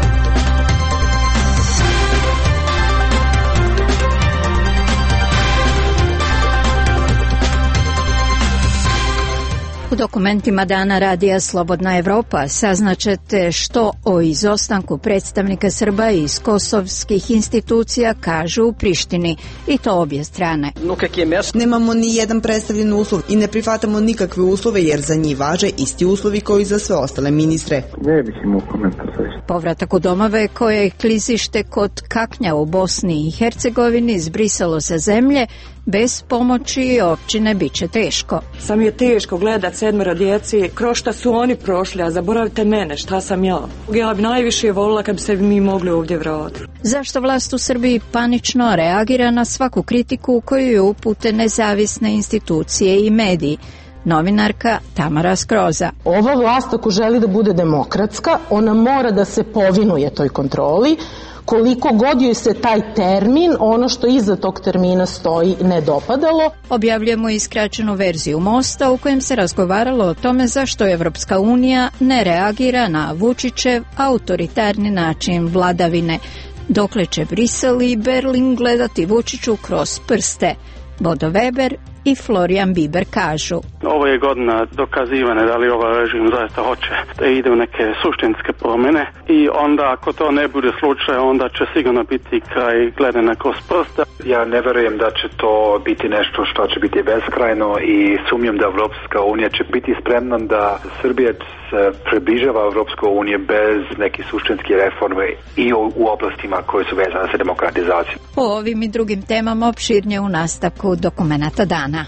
S1: U dokumentima dana Radija Slobodna Evropa saznaćete što o izostanku predstavnika Srba iz kosovskih institucija kažu u Prištini, i to obje strane.
S13: Nemamo ni jedan predstavljen uslov i ne prihvatamo nikakve uslove jer za njih važe isti uslovi koji za sve ostale ministre.
S8: Ne bih imao komentar.
S1: Povratak u domove koje je klizište kod Kaknja u Bosni i Hercegovini zbrisalo sa zemlje, bez pomoći općine bit će teško.
S15: Sam je teško gledat 7 djeci, kroz šta su oni prošli, a zaboravite mene, šta sam ja. Ja bi najviše volila kad bi se mi mogli ovdje vratiti.
S1: Zašto vlast u Srbiji panično reagira na svaku kritiku koju je upute nezavisne institucije i mediji? Novinarka Tamara Skroza.
S16: Ova vlast, ako želi da bude demokratska, ona mora da se povinuje toj kontroli. Koliko god joj se taj termin, ono što iza tog termina stoji, ne dopadalo.
S1: Objavljujemo i skraćenu verziju Mosta u kojem se razgovaralo o tome zašto Evropska unija ne reagira na Vučićev autoritarni način vladavine. Dokle će Brisel i Berlin gledati Vučiću kroz prste? Bodo Weber i Florian Biber kažu.
S18: Ovo je godina dokazivane da li ovaj režim zaista hoće da ide u neke suštinske promjene i onda ako to ne bude slučaj, onda će sigurno biti kraj gledanja kroz prste.
S19: Ja ne verujem da će to biti nešto što će biti beskrajno i sumnjam da Evropska unija će biti spremna da Srbija se približava Evropskoj uniji bez nekih suštinskih reforme i u oblastima koje su vezane sa demokratizacijom.
S1: O ovim i drugim temama opširnije u nastavku dokumenata dana.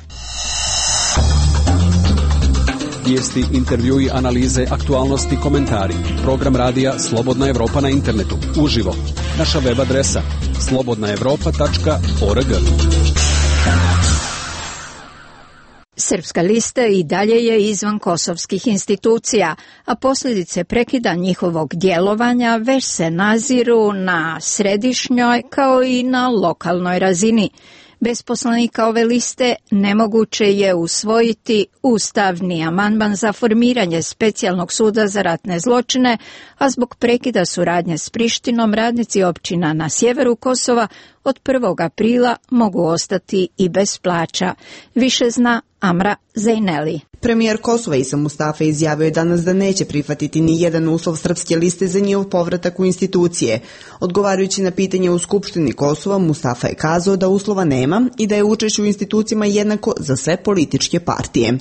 S27: Vijesti, intervjui, analize, aktualnosti, komentari. Program radija Slobodna Evropa na internetu. Uživo. Naša web adresa slobodnaevropa.org.
S1: Srpska lista i dalje je izvan kosovskih institucija, a posljedice prekida njihovog djelovanja već se naziru na središnjoj kao i na lokalnoj razini. Bez poslanika ove liste nemoguće je usvojiti ustavni amandman za formiranje specijalnog suda za ratne zločine, a zbog prekida suradnje s Prištinom radnici općina na sjeveru Kosova od 1. aprila mogu ostati i bez plaća. Više zna Amra Zejneli.
S13: Premijer Kosova Isa Mustafa izjavio je danas da neće prihvatiti ni jedan uslov Srpske liste za njihov povratak u institucije. Odgovarajući na pitanje u Skupštini Kosova, Mustafa je kazao da uslova nema i da je učešće u institucijama jednako za sve političke partije.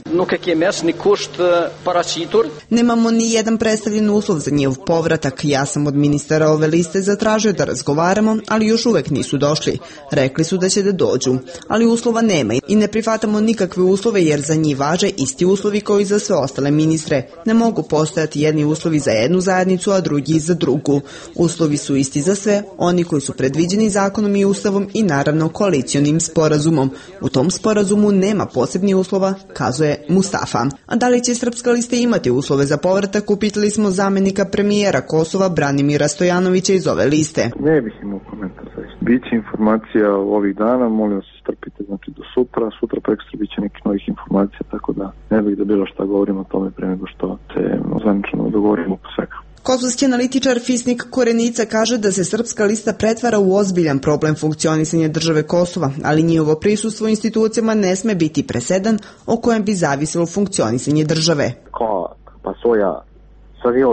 S13: Nemamo ni jedan predstavljen uslov za njihov povratak. Ja sam od ministara ove liste zatražio da razgovaramo, ali još uvek nisu došli. Rekli su da će da dođu, ali uslova nema i ne prihvatamo nikakve uslove jer za njih važe isti uslovi kao i za sve ostale ministre. Ne mogu postojati jedni uslovi za jednu zajednicu, a drugi za drugu. Uslovi su isti za sve, oni koji su predviđeni zakonom i ustavom i naravno koalicionim sporazumom. U tom sporazumu nema posebnih uslova, kazuje Mustafa. A da li će Srpska lista imati uslove za povratak, upitali smo zamjenika premijera Kosova Branimira Stojanovića iz ove liste.
S8: Ne bih imao komentar. Biće informacija ovih dana, molim vas strpite, znači do sutra prekstra biće nekih novih informacija, tako da ne bih da bilo šta govorimo o tome pre nego što se zvanično dogovorimo po svega.
S13: Kosovski analitičar Fisnik Korenica kaže da se Srpska lista pretvara u ozbiljan problem funkcionisanja države Kosova, ali njihovo prisustvo u institucijama ne sme biti presedan o kojem bi zavisilo funkcionisanje države.
S28: Passoja serioze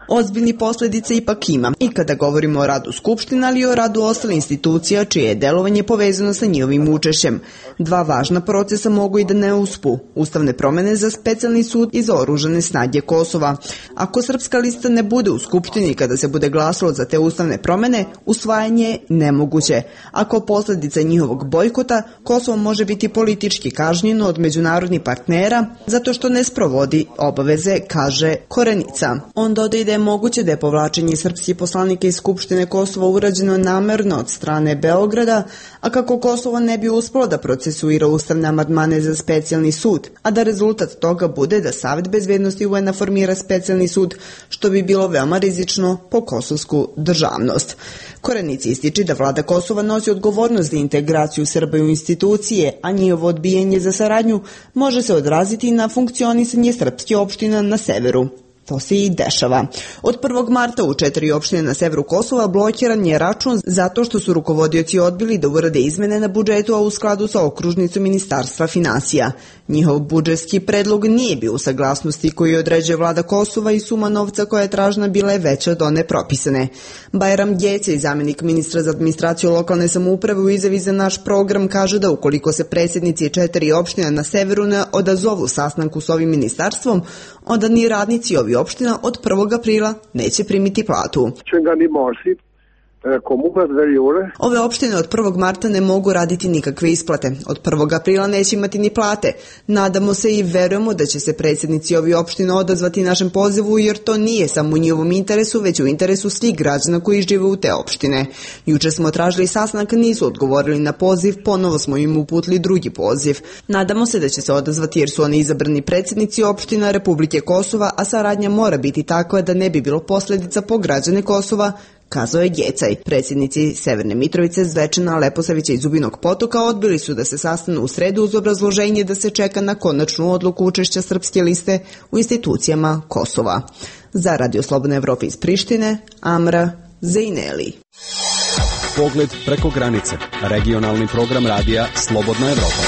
S13: Ozbiljni posljedice ipak ima i kada govorimo o radu Skupština, ali i o radu ostalih institucija čije je delovanje povezano sa njihovim učešćem. Dva važna procesa mogu i da ne uspu. Ustavne promjene za specijalni sud i za oružane snage Kosova. Ako Srpska lista ne bude u Skupštini kada se bude glasalo za te ustavne promjene, usvajanje je nemoguće. Ako posljedica njihovog bojkota, Kosovo može biti politički kažnjeno od međunarodnih partnera zato što ne sprovodi obaveze, kaže Korenica. On dodaje da je moguće da je povlačenje srpskih poslanika iz Skupštine Kosova urađeno namerno od strane Beograda, a kako Kosovo ne bi uspelo da procesuira ustavne amandmane za specijalni sud, a da rezultat toga bude da Savet bezbednosti UN formira specijalni sud, što bi bilo veoma rizično po kosovsku državnost. Korenici ističe da vlada Kosova nosi odgovornost za integraciju Srba u institucije, a njihovo odbijanje za saradnju može se odraziti na funkcionisanje srpskih opština na severu. To se i dešava. Od 1. marta u 4 opštine na severu Kosova blokiran je račun zato što su rukovodioci odbili da urade izmene na budžetu, a u skladu sa okružnicom Ministarstva finansija. Njihov budžetski predlog nije bio u saglasnosti koju određuje vlada Kosova i suma novca koja je tražena bila je veća od one propisane. Bajram Gjeca, zamjenik ministra za administraciju lokalne samouprave, u izjavi za naš program kaže da ukoliko se predsjednici 4 opština na severu ne odazovu sastanku s ovim ministarstvom, onda ni radnici ovih opština od 1. aprila neće primiti platu. Ove opštine od 1. marta ne mogu raditi nikakve isplate. Od 1. aprila neće imati ni plate. Nadamo se i verujemo da će se predsjednici ovih opština odazvati našem pozivu, jer to nije samo u njihovom interesu, već u interesu svih građana koji žive u te opštine. Juče smo tražili sastanak, nisu odgovorili na poziv, ponovo smo im uputili drugi poziv. Nadamo se da će se odazvati jer su oni izabrani predsjednici opština Republike Kosova, a saradnja mora biti takva da ne bi bilo posljedica po građane Kosova, kazao je Gecaj. Predsjednici Severne Mitrovice, Zvečana, Leposavića i Zubinog Potoka odbili su da se sastanu u sredu uz obrazloženje da se čeka na konačnu odluku učešća Srpske liste u institucijama Kosova. Za Radio Slobodne Evrope iz Prištine, Amra Zejneli.
S27: Pogled preko granice. Regionalni program radija Slobodna Evropa.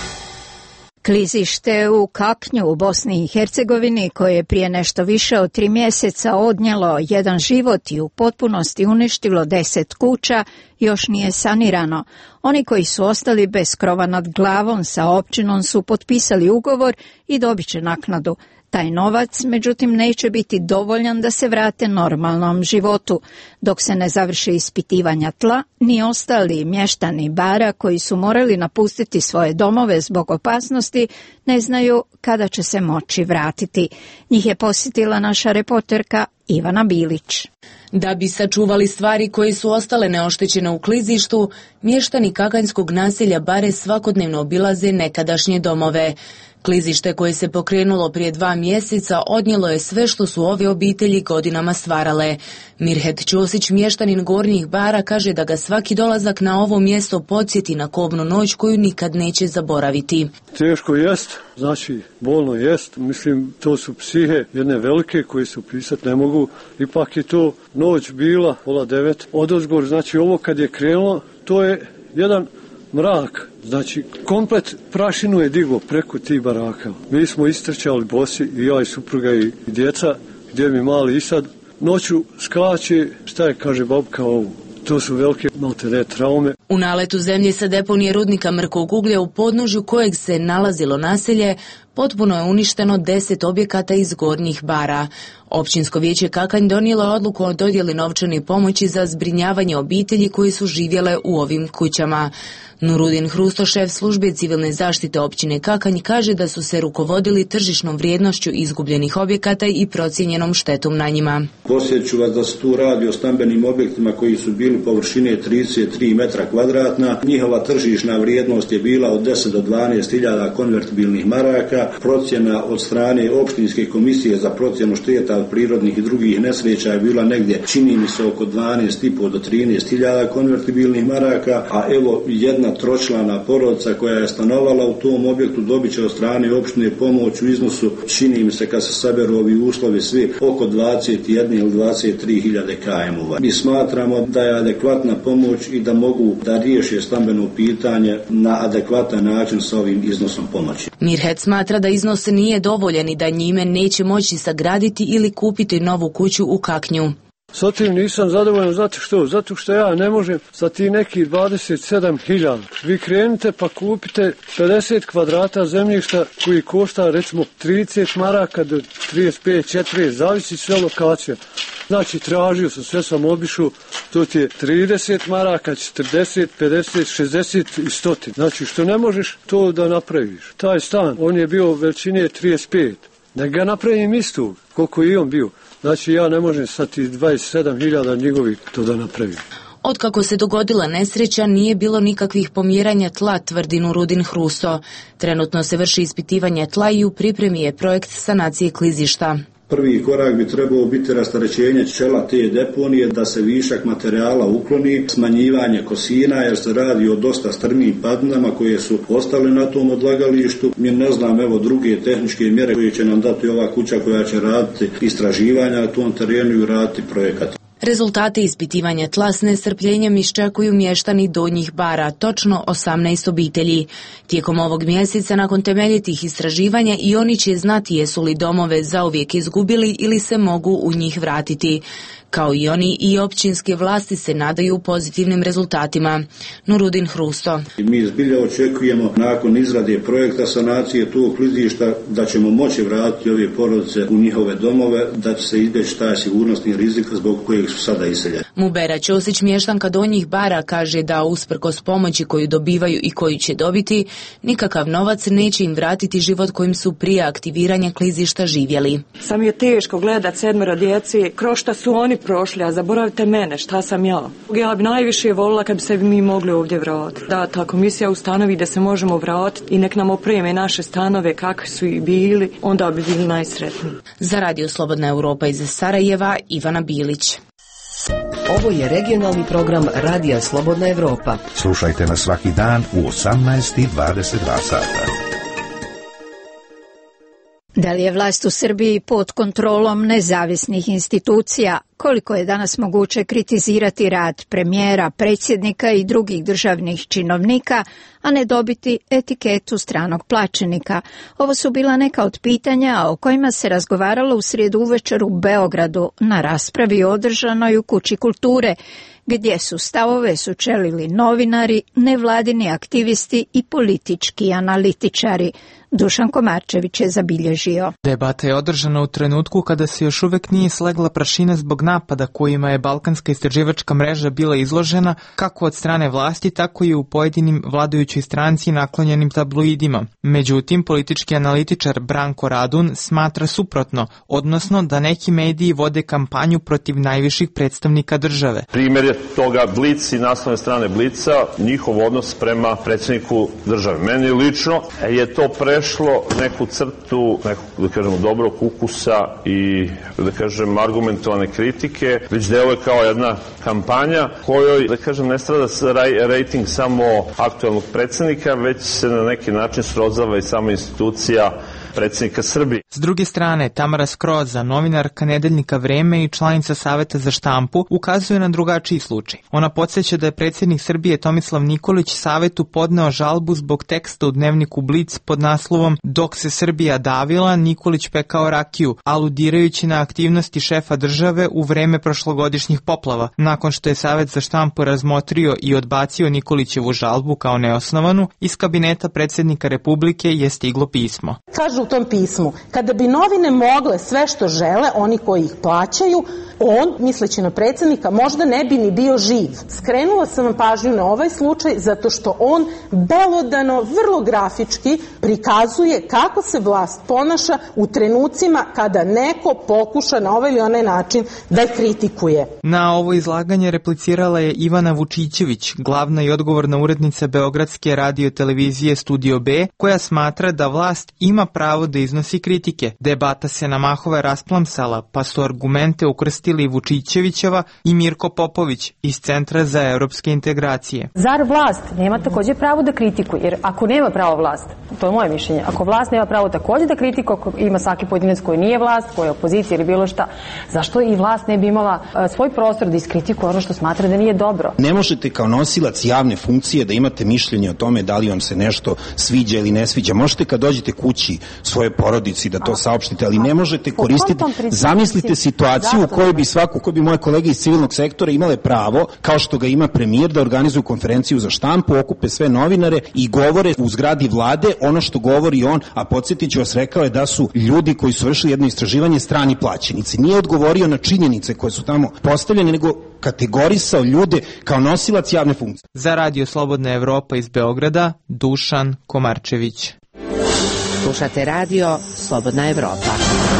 S1: Klizište u Kaknju u Bosni i Hercegovini, koje je prije nešto više od 3 mjeseca odnijelo jedan život i u potpunosti uništilo 10 kuća, još nije sanirano. Oni koji su ostali bez krova nad glavom sa općinom su potpisali ugovor i dobit će naknadu. Taj novac, međutim, neće biti dovoljan da se vrate normalnom životu. Dok se ne završe ispitivanja tla, ni ostali mještani Bara koji su morali napustiti svoje domove zbog opasnosti, ne znaju kada će se moći vratiti. Njih je posjetila naša reporterka Ivana Bilić.
S3: Da bi sačuvali stvari koje su ostale neoštećene u klizištu, mještani kakanjskog naselja Bare svakodnevno obilaze nekadašnje domove. Klizište koje se pokrenulo prije 2 mjeseca odnijelo je sve što su ove obitelji godinama stvarale. Mirhet Ćosić, mještanin Gornjih Bara, kaže da ga svaki dolazak na ovo mjesto podsjeti na kobnu noć koju nikad neće zaboraviti.
S6: Teško jest, znači bolno jest, mislim to su psihe jedne velike koje se upisati ne mogu, ipak je to noć bila 8:30 odozgor, znači ovo kad je krenulo to je jedan mrak, znači komplet prašinu je diglo preko tih baraka. Mi smo istrčali bosi, i ja i supruga i djeca, gdje mi mali i sad noću skače, šta je kaže babka ovo. To su velike maltene traume.
S3: U naletu zemlje sa deponije rudnika mrkog uglja u podnožju kojeg se nalazilo naselje, potpuno je uništeno 10 objekata iz Gornjih Bara. Općinsko vijeće Kakanj donijelo je odluku o dodjeli novčane pomoći za zbrinjavanje obitelji koji su živjele u ovim kućama. Nurudin Hrusto, šef službe civilne zaštite općine Kakanj, kaže da su se rukovodili tržišnom vrijednošću izgubljenih objekata i procijenjenom štetom na njima.
S17: Podsjeću vas da se tu radi o stambenim objektima koji su bili površine 33 metra kvadratna. Njihova tržišna vrijednost je bila od 10 do 12 hiljada konvertibilnih maraka. Procjena od strane opštinske komisije za procjenu šteta od prirodnih i drugih nesreća je bila negdje, čini mi se, oko 12,5 do 13 hiljada konvertibilnih maraka, a evo jedna tročlana porodica koja je stanovala u tom objektu dobit će od strane opštine pomoć u iznosu, čini mi se kad se saberu ovi uslovi svi, oko 21 ili 23 hiljade KM-ova. Mi smatramo da je adekvatna pomoć i da mogu da riješe stambeno pitanje na adekvatan način sa ovim iznosom pomoći.
S3: Mirhet smatra smatra da iznos nije dovoljan i da njime neće moći sagraditi ili kupiti novu kuću u Kaknju.
S6: Sa tim nisam zadovoljan, znate što? Zato što ja ne možem sa ti neki 27.000. Vi krenite pa kupite 50 kvadrata zemljišta koji košta recimo 30 maraka do 35-40, zavisi sve lokacija. Znači tražio sam, sve sam obišao, to ti je 30 maraka, 40, 50, 60 i 100. Znači što ne možeš to da napraviš. Taj stan, on je bio veličine 35. Da ga napravim istu, koliko je on bio. Znači ja ne možem sa ti 27.000 njegovih to da napravim.
S3: Otkako se dogodila nesreća, nije bilo nikakvih pomjeranja tla, tvrdi Nurudin Hrusto. Trenutno se vrši ispitivanje tla i u pripremi je projekt sanacije klizišta.
S17: Prvi korak bi trebao biti rasterećenje čela te deponije, da se višak materijala ukloni, smanjivanje kosina, jer se radi o dosta strmim padinama koje su ostale na tom odlagalištu. Mi ne znam, evo, druge tehničke mjere koje će nam dati ova kuća koja će raditi istraživanja na tom terenu i raditi projekat.
S3: Rezultate ispitivanja tla s nestrpljenjem iščekuju mještani Donjih Bara, točno 18 obitelji. Tijekom ovog mjeseca, nakon temeljitih istraživanja, i oni će znati jesu li domove zauvijek izgubili ili se mogu u njih vratiti. Kao i oni, i općinske vlasti se nadaju pozitivnim rezultatima. Nurudin Hrusto.
S17: Mi zbilja očekujemo nakon izrade projekta sanacije tog klizišta da ćemo moći vratiti ove porodice u njihove domove, da će se izbjeći taj sigurnosni rizik zbog kojeg su sada iseljeni.
S3: Mubera Ćosić, mještanka Donjih Bara, kaže da usprkos pomoći koju dobivaju i koju će dobiti, nikakav novac neće im vratiti život kojim su prije aktiviranja klizišta živjeli.
S15: Sam je teško gledat 7 djeci, kroz šta su oni prošli, a zaboravite mene, šta sam ja. Ja bi najviše volila kad bi se mi mogli ovdje vratiti. Da ta komisija ustanovi da se možemo vratiti i nek nam opreme naše stanove kakvi su i bili, onda bi bili najsretniji.
S3: Za Radio Slobodna Europa iz Sarajeva, Ivana Bilić.
S9: Ovo je regionalni program Radija Slobodna Evropa.
S4: Slušajte nas svaki dan u 18:22 sata.
S1: Da li je vlast u Srbiji pod kontrolom nezavisnih institucija? Koliko je danas moguće kritizirati rad premijera, predsjednika i drugih državnih činovnika, a ne dobiti etiketu stranog plaćenika? Ovo su bila neka od pitanja o kojima se razgovaralo u srijedu uvečer u Beogradu na raspravi održanoj u Kući kulture, gdje su stavove sučelili novinari, nevladini aktivisti i politički analitičari. Dušan Komarčević je zabilježio.
S2: Debata je održana u trenutku kada se još uvek nije slegla prašina zbog napada kojima je Balkanska istraživačka mreža bila izložena kako od strane vlasti, tako i u pojedinim vladajućoj stranci naklonjenim tabloidima. Međutim, politički analitičar Branko Radun smatra suprotno, odnosno da neki mediji vode kampanju protiv najviših predstavnika države.
S7: Primjer je toga Blic i naslovne strane Blica, njihov odnos prema predsjedniku države. Meni lično je to prešlo neku crtu, nekog, da kažemo, dobrog ukusa i, da kažem, argumentovane kritike, već deluje kao jedna kampanja kojoj, da kažem, ne strada rejting samo aktualnog predsjednika, već se na neki način srozava i sama institucija predsjednika Srbije.
S2: S druge strane, Tamara Skroza, novinarka nedeljnika Vreme i članica Saveta za štampu, ukazuje na drugačiji slučaj. Ona podsjeća da je predsjednik Srbije Tomislav Nikolić Savetu podneo žalbu zbog teksta u dnevniku Blic pod naslovom "Dok se Srbija davila, Nikolić pekao rakiju", aludirajući na aktivnosti šefa države u vreme prošlogodišnjih poplava. Nakon što je Savet za štampu razmotrio i odbacio Nikolićevu žalbu kao neosnovanu, iz kabineta predsjednika Republike je stiglo pismo.
S16: Kažu u tom pismu, kada bi novine mogle sve što žele, oni koji ih plaćaju, on, misleći na predsjednika, možda ne bi ni bio živ. Skrenula sam vam pažnju na ovaj slučaj zato što on belodano, vrlo grafički prikazuje kako se vlast ponaša u trenucima kada neko pokuša na ovaj ili onaj način da je kritikuje.
S2: Na ovo izlaganje replicirala je Ivana Vučićević, glavna i odgovorna urednica Beogradske radiotelevizije Studio B, koja smatra da vlast ima pravo da iznosi kritike. Debata se na mahove rasplamsala, pa su argumente ukrstili koristili Vučićevićeva i Mirko Popović iz Centra za europske integracije.
S5: Zar vlast nema također pravo da kritikuje? Jer ako nema pravo vlast, to je moje mišljenje, ako vlast nema pravo također da kritikuje, ako ima svaki pojedinac koji nije vlast, koji je opozicija ili bilo šta, zašto i vlast ne bi imala svoj prostor da iskritikuje ono što smatra da nije dobro?
S14: Ne možete kao nosilac javne funkcije da imate mišljenje o tome da li vam se nešto sviđa ili ne sviđa. Možete kad dođete kući svoje porodici da to saopštite, ali ne možete koristiti. Zamislite situaciju u kojoj bi moje kolege iz civilnog sektora imale pravo, kao što ga ima premijer, da organizuju konferenciju za štampu, okupe sve novinare i govore u zgradi vlade ono što govori on, a podsjetit ću vas, rekao je da su ljudi koji su vršili jedno istraživanje strani plaćenici. Nije odgovorio na činjenice koje su tamo postavljene, nego kategorisao ljude kao nosilac javne funkcije.
S2: Za Radio Slobodna Evropa iz Beograda, Dušan Komarčević.
S9: Slušate Radio Slobodna Evropa.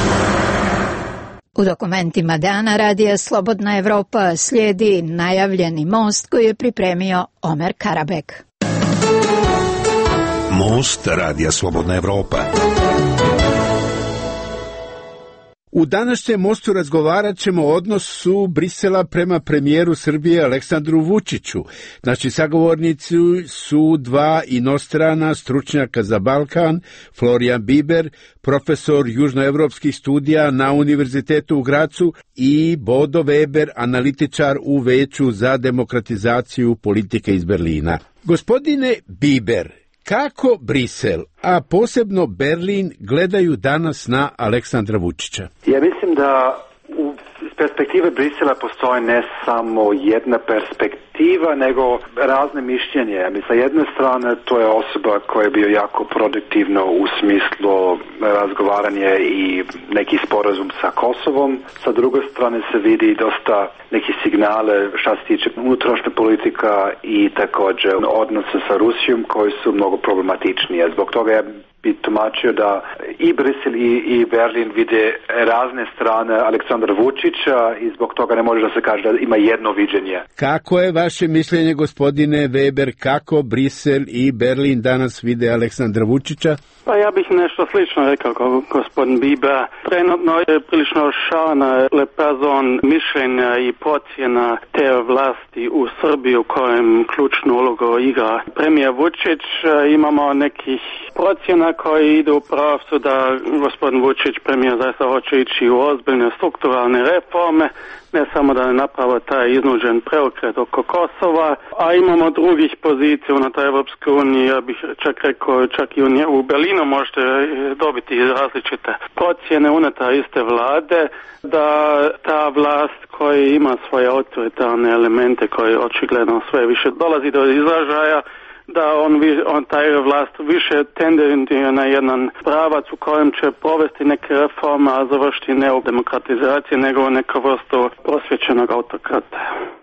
S1: U dokumentima dana Radija Slobodna Evropa slijedi najavljeni most koji je pripremio Omer Karabek.
S4: Most Radija Slobodna Evropa.
S20: U današnjem mostu razgovarat ćemo o odnosu Brisela prema premijeru Srbije Aleksandru Vučiću. Naši sagovornici su dva inostrana stručnjaka za Balkan, Florian Biber, profesor južnoevropskih studija na Univerzitetu u Gracu, i Bodo Weber, analitičar u Veću za demokratizaciju politike iz Berlina. Gospodine Biber, kako Brisel, a posebno Berlin, gledaju danas na Aleksandra Vučića?
S19: Ja mislim da iz perspektive Brisela postoji ne samo jedna perspektiva, nego razne mišljenje. Sa jedne strane to je osoba koja je bio jako produktivno u smislu razgovaranja i neki sporazum sa Kosovom. Sa druge strane se vidi dosta neki signale što se tiče unutrašnje politika i također odnose sa Rusijom koji su mnogo problematičnije. Zbog toga ja bi tumačio da i Brisel i Berlin vide razne strane Aleksandra Vučića i zbog toga ne može da se kaže da ima jedno viđenje.
S20: Kako je vaše mišljenje, gospodine Weber, kako Brisel i Berlin danas vide Aleksandra Vučića?
S18: Pa ja bih nešto slično rekao kao gospodin Biber. Trenutno je prilično šalena lepazon mišljenja i procjena te vlasti u Srbiji u kojem ključnu ulogu igra premijer Vučić. Imamo nekih procjena koji idu u pravcu da gospodin Vučić, premijer, zaista hoće ići u ozbiljne strukturalne reforme, ne samo da je napravio taj iznuđen preokret oko Kosova, a imamo drugih pozicija unutar Evropske unije, ja bih čak rekao, čak i u Berlinu možete dobiti različite procjene unutar iste vlade, da ta vlast koja ima svoje autoritarne elemente koji očigledno sve više dolazi do izražaja, da on taj vlast više tendira na jedan pravac u kojem će provesti neke reforme, a završiti ne u demokratizaciji, nego u neku vrstu prosvjećenog autokrata.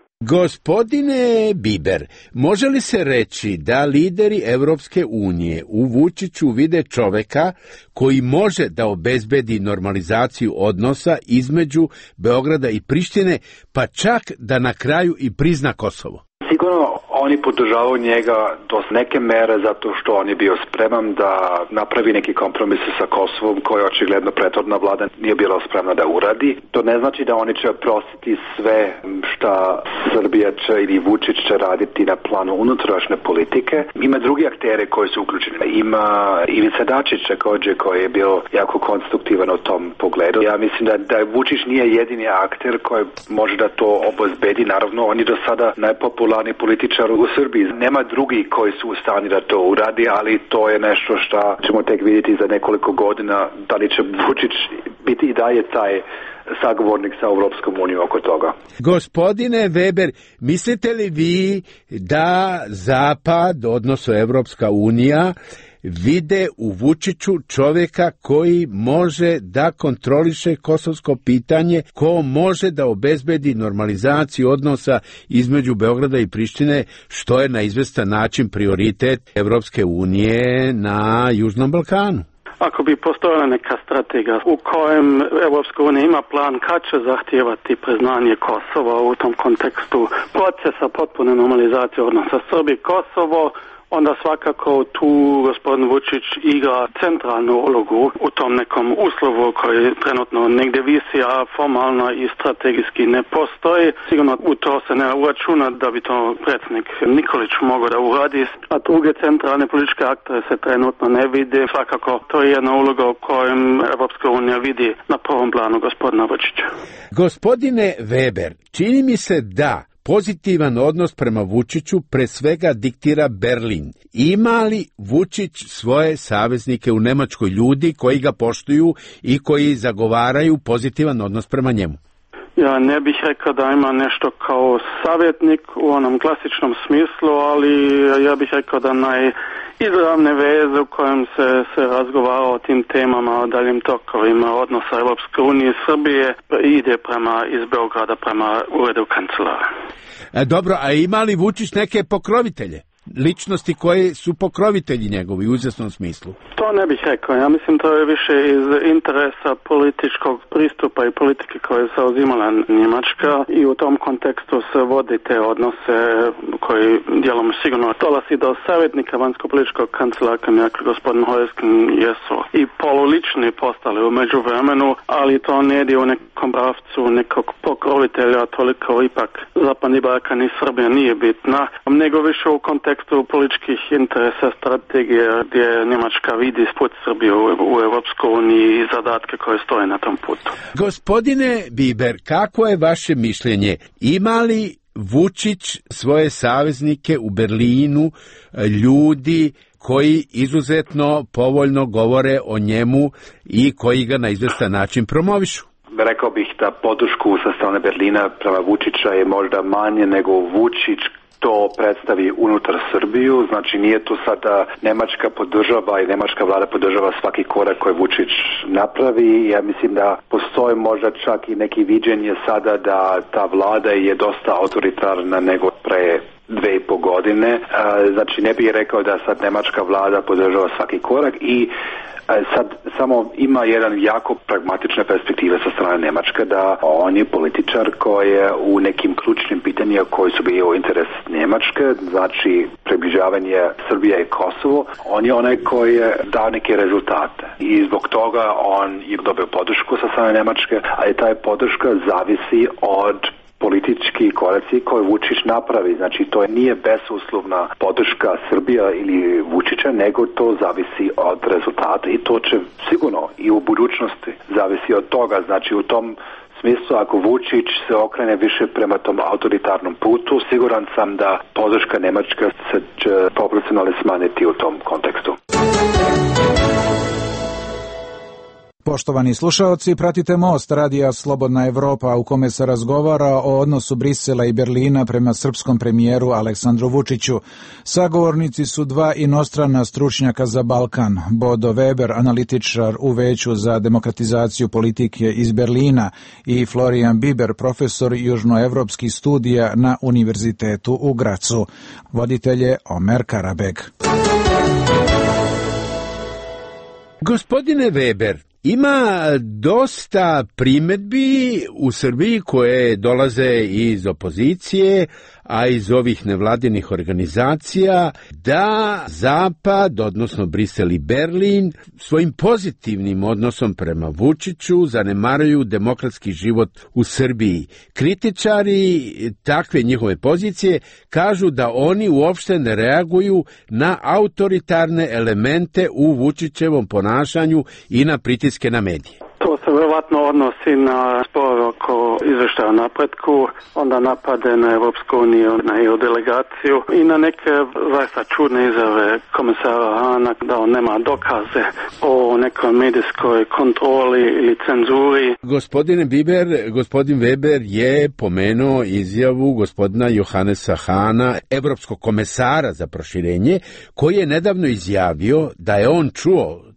S20: Gospodine Biber, može li se reći da lideri Evropske unije u Vučiću vide čoveka koji može da obezbedi normalizaciju odnosa između Beograda i Prištine, pa čak da na kraju i prizna Kosovo?
S19: Sigurno oni podržavaju njega do neke mere zato što on je bio spreman da napravi neki kompromis sa Kosovom koji očigledno prethodna vlada nije bila spremna da uradi. To ne znači da oni će oprostiti sve šta Srbija će ili Vučić će raditi na planu unutrašnje politike. Ima drugi aktere koji su uključeni. Ima Ivica Dačić također koji je bio jako konstruktivan u tom pogledu. Ja mislim da Vučić nije jedini akter koji može da to obezbedi. Naravno, on je do sada najpopularniji političar u Srbiji. Nema drugi koji su u stanju da to uradi, ali to je nešto što ćemo tek vidjeti za nekoliko godina, da li će Vučić biti i dalje taj sagovornik sa Europskom unijom oko toga.
S20: Gospodine Weber, mislite li vi da Zapad, odnosno Evropska unija, vide u Vučiću čovjeka koji može da kontroliše kosovsko pitanje, ko može da obezbedi normalizaciju odnosa između Beograda i Prištine, što je na izvestan način prioritet Evropske unije na Južnom Balkanu?
S18: Ako bi postojala neka strategija u kojem Evropska unija ima plan kad će zahtijevati priznanje Kosova u tom kontekstu procesa potpune normalizacije odnosa Srbije Kosovo, onda svakako tu gospodin Vučić igra centralnu ulogu u tom nekom uslovu koji trenutno negdje visi, a formalno i strategijski ne postoji. Sigurno u to se ne uračuna da bi to predsjednik Nikolić mogao da uradi, a druge centralne političke aktere se trenutno ne vidi. Svakako to je jedna uloga u kojem Evropska unija vidi na prvom planu gospodina Vučića.
S20: Gospodine Weber, čini mi se da pozitivan odnos prema Vučiću pre svega diktira Berlin. Ima li Vučić svoje saveznike u Nemačkoj, ljudi koji ga poštuju i koji zagovaraju pozitivan odnos prema njemu?
S18: Ja ne bih rekao da ima nešto kao savjetnik u onom klasičnom smislu, ali ja bih rekao da izravne veze u kojem se razgovara o tim temama, o daljim tokovima odnosa Europske unije i Srbije ide iz Beograda prema uredu kancelara.
S20: Dobro, a ima li Vučić neke pokrovitelje? Ličnosti koje su pokrovitelji njegovi u izvjesnom smislu?
S18: To ne bih rekao. Ja mislim to je više iz interesa političkog pristupa i politike koje se uzimala Njemačka i u tom kontekstu se vodi te odnose koji dijelom sigurno dolazi do savjetnika vanjsko-političkog kancelara, kako gospodin Hojskin, jesu i polulični postali u međuvremenu, ali to ne ide u nekom pravcu nekog pokrovitelja, toliko ipak Zapadni Balkan i Srbija nije bitna, nego više u kontekstu političkih interesa, strategije gdje Njemačka vidi put Srbije u Europskoj uniji i zadatke koje stoje na tom putu.
S20: Gospodine Biber, kako je vaše mišljenje? Ima li Vučić svoje saveznike u Berlinu, ljudi koji izuzetno povoljno govore o njemu i koji ga na izvestan način promovišu?
S19: Rekao bih da podršku sa strane Berlina prema Vučića je možda manje nego Vučić to predstavi unutar Srbiju, znači nije to sada Nemačka podržava i Nemačka vlada podržava svaki korak koji Vučić napravi. Ja mislim da postoji možda čak i neki viđenje sada da ta vlada je dosta autoritarna nego pre 2,5 godine. Znači ne bih rekao da sad Nemačka vlada podržava svaki korak i sad samo ima jedan jako pragmatične perspektive sa strane Njemačke da on je političar koji je u nekim ključnim pitanjima koji su bio interes Njemačke, znači približavanje Srbije i Kosovo, on je onaj koji je dao neke rezultate i zbog toga on je dobio podršku sa strane Njemačke, ali taj podrška zavisi od politički koraci koje Vučić napravi. Znači to nije bezuslovna podrška Srbija ili Vučića, nego to zavisi od rezultata i to će sigurno i u budućnosti zavisi od toga. Znači u tom smislu ako Vučić se okrene više prema tom autoritarnom putu, siguran sam da podrška Njemačka se će proporcionalno smanjiti u tom kontekstu.
S11: Poštovani slušaoci, pratite Most radija Slobodna Evropa u kome se razgovara o odnosu Brisela i Berlina prema srpskom premijeru Aleksandru Vučiću. Sagovornici su dva inostrana stručnjaka za Balkan, Bodo Weber, analitičar u Veću za demokratizaciju politike iz Berlina i Florian Biber, profesor južnoevropskih studija na Univerzitetu u Gracu. Voditelj je Omer Karabeg.
S20: Gospodine Weber, ima dosta primedbi u Srbiji koje dolaze iz opozicije, a iz ovih nevladinih organizacija, da Zapad, odnosno Brisel i Berlin, svojim pozitivnim odnosom prema Vučiću zanemaruju demokratski život u Srbiji. Kritičari takve njihove pozicije kažu da oni uopšte ne reaguju na autoritarne elemente u Vučićevom ponašanju i na pritiske na medije.
S18: To se vjerovatno odnosi na spor oko izvještaja o napretku, onda napade na Europsku uniju, na EU delegaciju i na neke zaista čudne izjave komisara Hana da on nema dokaze o nekoj medijskoj kontroli ili cenzuri.
S20: Gospodin Weber je pomenuo izjavu gospodina Johannesa Hana, evropskog komesara za proširenje, koji je nedavno izjavio da je on čuo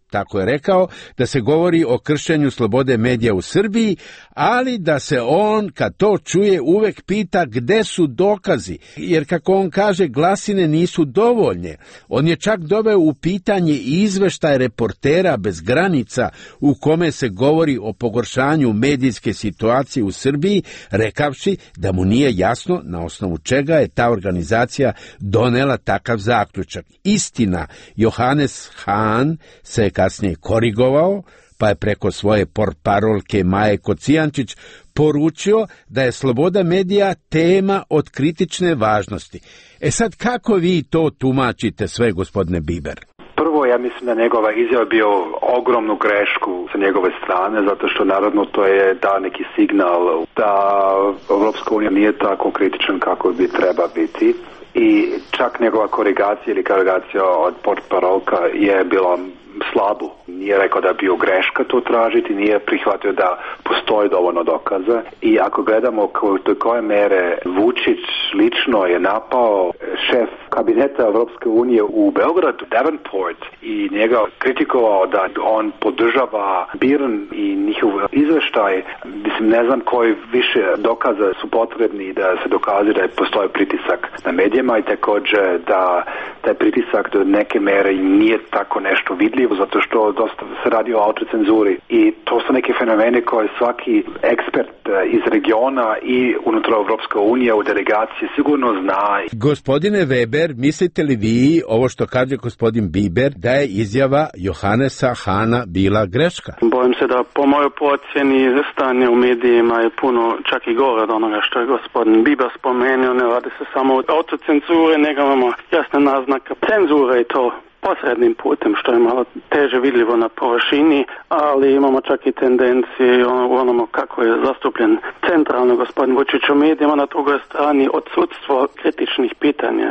S20: tako je rekao, da se govori o kršenju slobode medija u Srbiji, ali da se on, kad to čuje, uvek pita gde su dokazi, jer kako on kaže, glasine nisu dovoljne. On je čak doveo u pitanje izveštaj Reportera bez granica u kome se govori o pogoršanju medijske situacije u Srbiji, rekavši da mu nije jasno na osnovu čega je ta organizacija donela takav zaključak. Istina, Johannes Hahn se je kasnije korigovao, pa je preko svoje portparolke Maje Kocijančić poručio da je sloboda medija tema od kritične važnosti. Sad, kako vi to tumačite sve, gospodine Biber?
S19: Prvo, ja mislim da njegova izjava bio ogromnu grešku sa njegove strane, zato što naravno to je da neki signal da Evropska unija nije tako kritičan kako bi treba biti. I čak njegova korigacija ili korigacija od portparolka je bila slabu. Nije rekao da je bio greška to tražiti, nije prihvatio da postoji dovoljno dokaza. I ako gledamo do koje mere Vučić lično je napao šef kabineta Evropske unije u Beogradu, Davenport, i njega kritikovao da on podržava BIRN i njihov izveštaj, mislim, ne znam koji više dokaza su potrebni da se dokaže da postoji pritisak na medijima i također da taj pritisak do neke mere nije tako nešto vidljivo, zato što dosta se radi o autocenzuri i to su neke fenomene koje svaki ekspert iz regiona i unutar Evropska unija u delegaciji sigurno zna.
S20: Gospodine Weber, mislite li vi ovo što kaže gospodin Biber da je izjava Johannesa Hahna bila greška?
S18: Bojim se da po mojoj procjeni stanje u medijima je puno čak i gore od onoga što je gospodin Biber spomenuo. Ne radi se samo o autocenzure, nego imamo jasne naznake cenzure i to posrednim putem, što je malo teže vidljivo na površini, ali imamo čak i tendencije u onome kako je zastupljen centralno gospodin Vučić u medijima, na drugoj strani odsudstvo kritičnih pitanja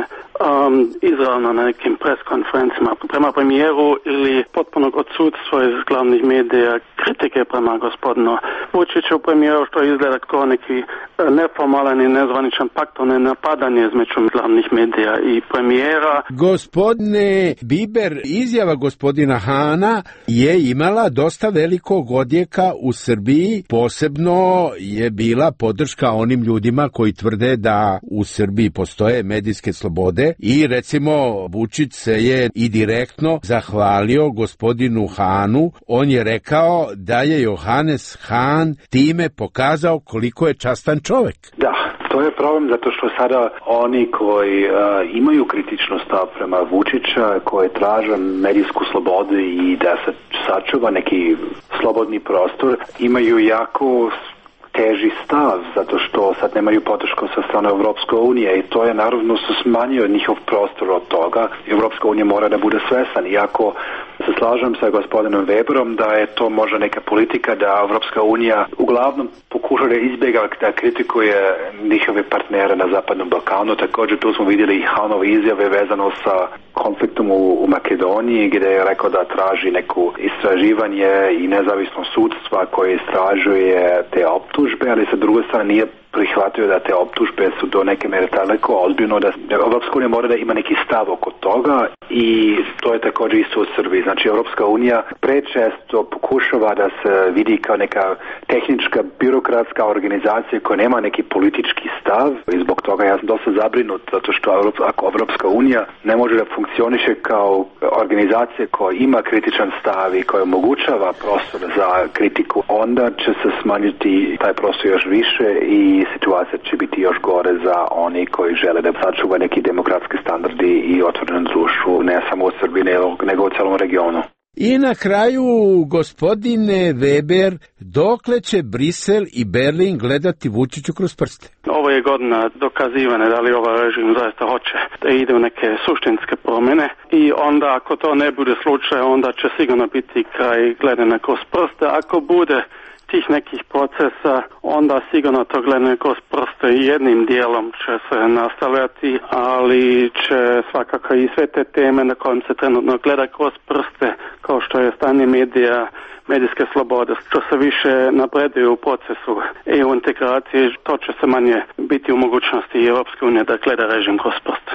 S18: izravno na nekim preskonferencijama prema premijeru ili potpunog odsudstva iz glavnih medija kritike prema gospodinu Vučiću premijeru, što izgleda kao neki neformalan i nezvaničan pakt, ono napadanje između glavnih medija i premijera.
S20: Gospodine Biber, izjava gospodina Hahna je imala dosta velikog odjeka u Srbiji, posebno je bila podrška onim ljudima koji tvrde da u Srbiji postoje medijske slobode i recimo Vučić se je i direktno zahvalio gospodinu Hahnu. On je rekao da je Johannes Hahn time pokazao koliko je častan čovek.
S19: Da, to je problem zato što sada oni koji imaju kritičnu stav prema Vučića, koji traže medijsku slobodu i da se sačuva neki slobodni prostor, imaju jako teži stav, zato što sad nemaju podršku sa strane Evropske unije i to je naravno se smanjio njihov prostor od toga. Evropska unija mora da bude svesan, iako se slažem sa gospodinom Weberom da je to možda neka politika da Evropska unija uglavnom pokuša da izbjega da kritikuje njihove partnere na Zapadnom Balkanu. Također tu smo vidjeli i Hahnove izjave vezano sa konfliktom u Makedoniji, gdje je rekao da traži neku istraživanje i nezavisno sudstva koje istražuje te optužbe, ali sa druge strane nije prihvatio da te optužbe su do neke mere toliko ozbiljno da Evropska unija mora da ima neki stav oko toga i to je također isto u Srbiji. Znači Evropska unija prečesto pokušava da se vidi kao neka tehnička birokratska organizacija koja nema neki politički stav i zbog toga ja sam dosta zabrinut zato što ako Evropska unija ne može da funkcioniše kao organizacija koja ima kritičan stav i koja omogućava prostor za kritiku, onda će se smanjiti taj prostor još više i situacija će biti još gore za oni koji žele da sačuva neki demokratski standardi i otvoreno društvo, ne samo u Srbiji, nego u celom regionu.
S20: I na kraju, gospodine Weber, dokle će Brisel i Berlin gledati Vučiću kroz prste?
S18: Ovo je godina dokazivane da li ovaj režim zaista hoće da ide u neke suštinske promjene i onda ako to ne bude slučaj, onda će sigurno biti kraj gledanja kroz prste. Ako bude tih nekih procesa, onda sigurno to gledanje kroz prste jednim dijelom će se nastavljati, ali će svakako i sve te teme na kojim se trenutno gleda kroz prste, kao što je stanje medija, medijske slobode, što se više napreduju u procesu EU integracije, to će se manje biti u mogućnosti Europske unije da gleda režim kroz prste.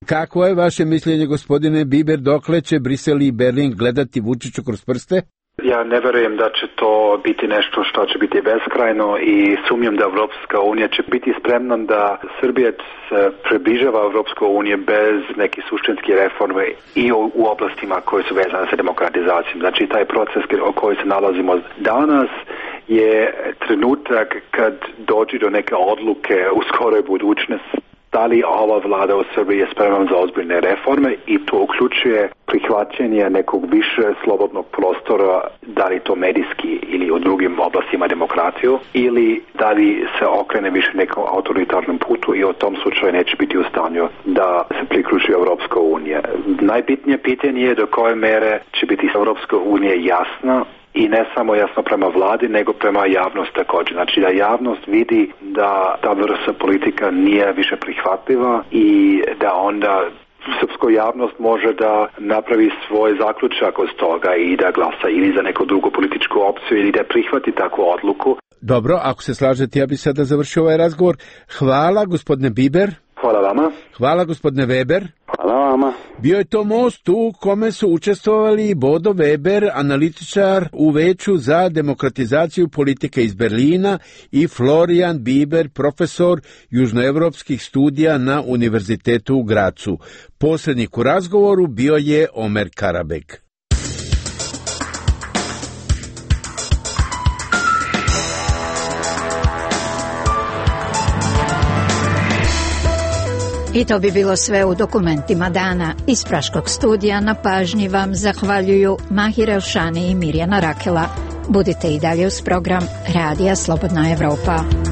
S20: Kako je vaše mišljenje, gospodine Biber, dokle će Brisel i Berlin gledati Vučiću kroz prste?
S19: Ja ne verujem da će to biti nešto što će biti beskrajno i sumnjam da Evropska unija će biti spremna da Srbija se približava Evropskoj uniji bez neke suštinske reforme i u oblastima koje su vezane sa demokratizacijom. Znači taj proces o kojoj se nalazimo danas je trenutak kad dođe do neke odluke u skoroj budućnosti. Da li ova vlada u Srbiji je spremna za ozbiljne reforme i to uključuje prihvaćanje nekog više slobodnog prostora, da li to medijski ili u drugim oblastima demokratiju, ili da li se okrene više nekom autoritarnom putu i u tom slučaju neće biti u stanju da se priključi Evropska unija. Najbitnije pitanje je do koje mere će biti Evropska unija jasna i ne samo jasno prema vladi, nego prema javnosti također. Znači da javnost vidi da ta vrsta politika nije više prihvatljiva i da onda srpska javnost može da napravi svoj zaključak od toga i da glasa ili za neku drugu političku opciju ili da prihvati takvu odluku.
S20: Dobro, ako se slažete, ja bih sada završio ovaj razgovor. Hvala, gospodine Biber.
S19: Hvala vama.
S20: Hvala, gospodine Weber.
S19: Hvala vama.
S20: Bio je to most u kome su učestvovali Bodo Weber, analitičar u Veću za demokratizaciju politike iz Berlina, i Florian Biber, profesor južnoevropskih studija na Univerzitetu u Gracu. Posrednik u razgovoru bio je Omer Karabek.
S1: I to bi bilo sve u dokumentima dana. Iz Praškog studija na pažnji vam zahvaljuju Mahira Elšani i Mirjana Rakela. Budite i dalje uz program Radija Slobodna Evropa.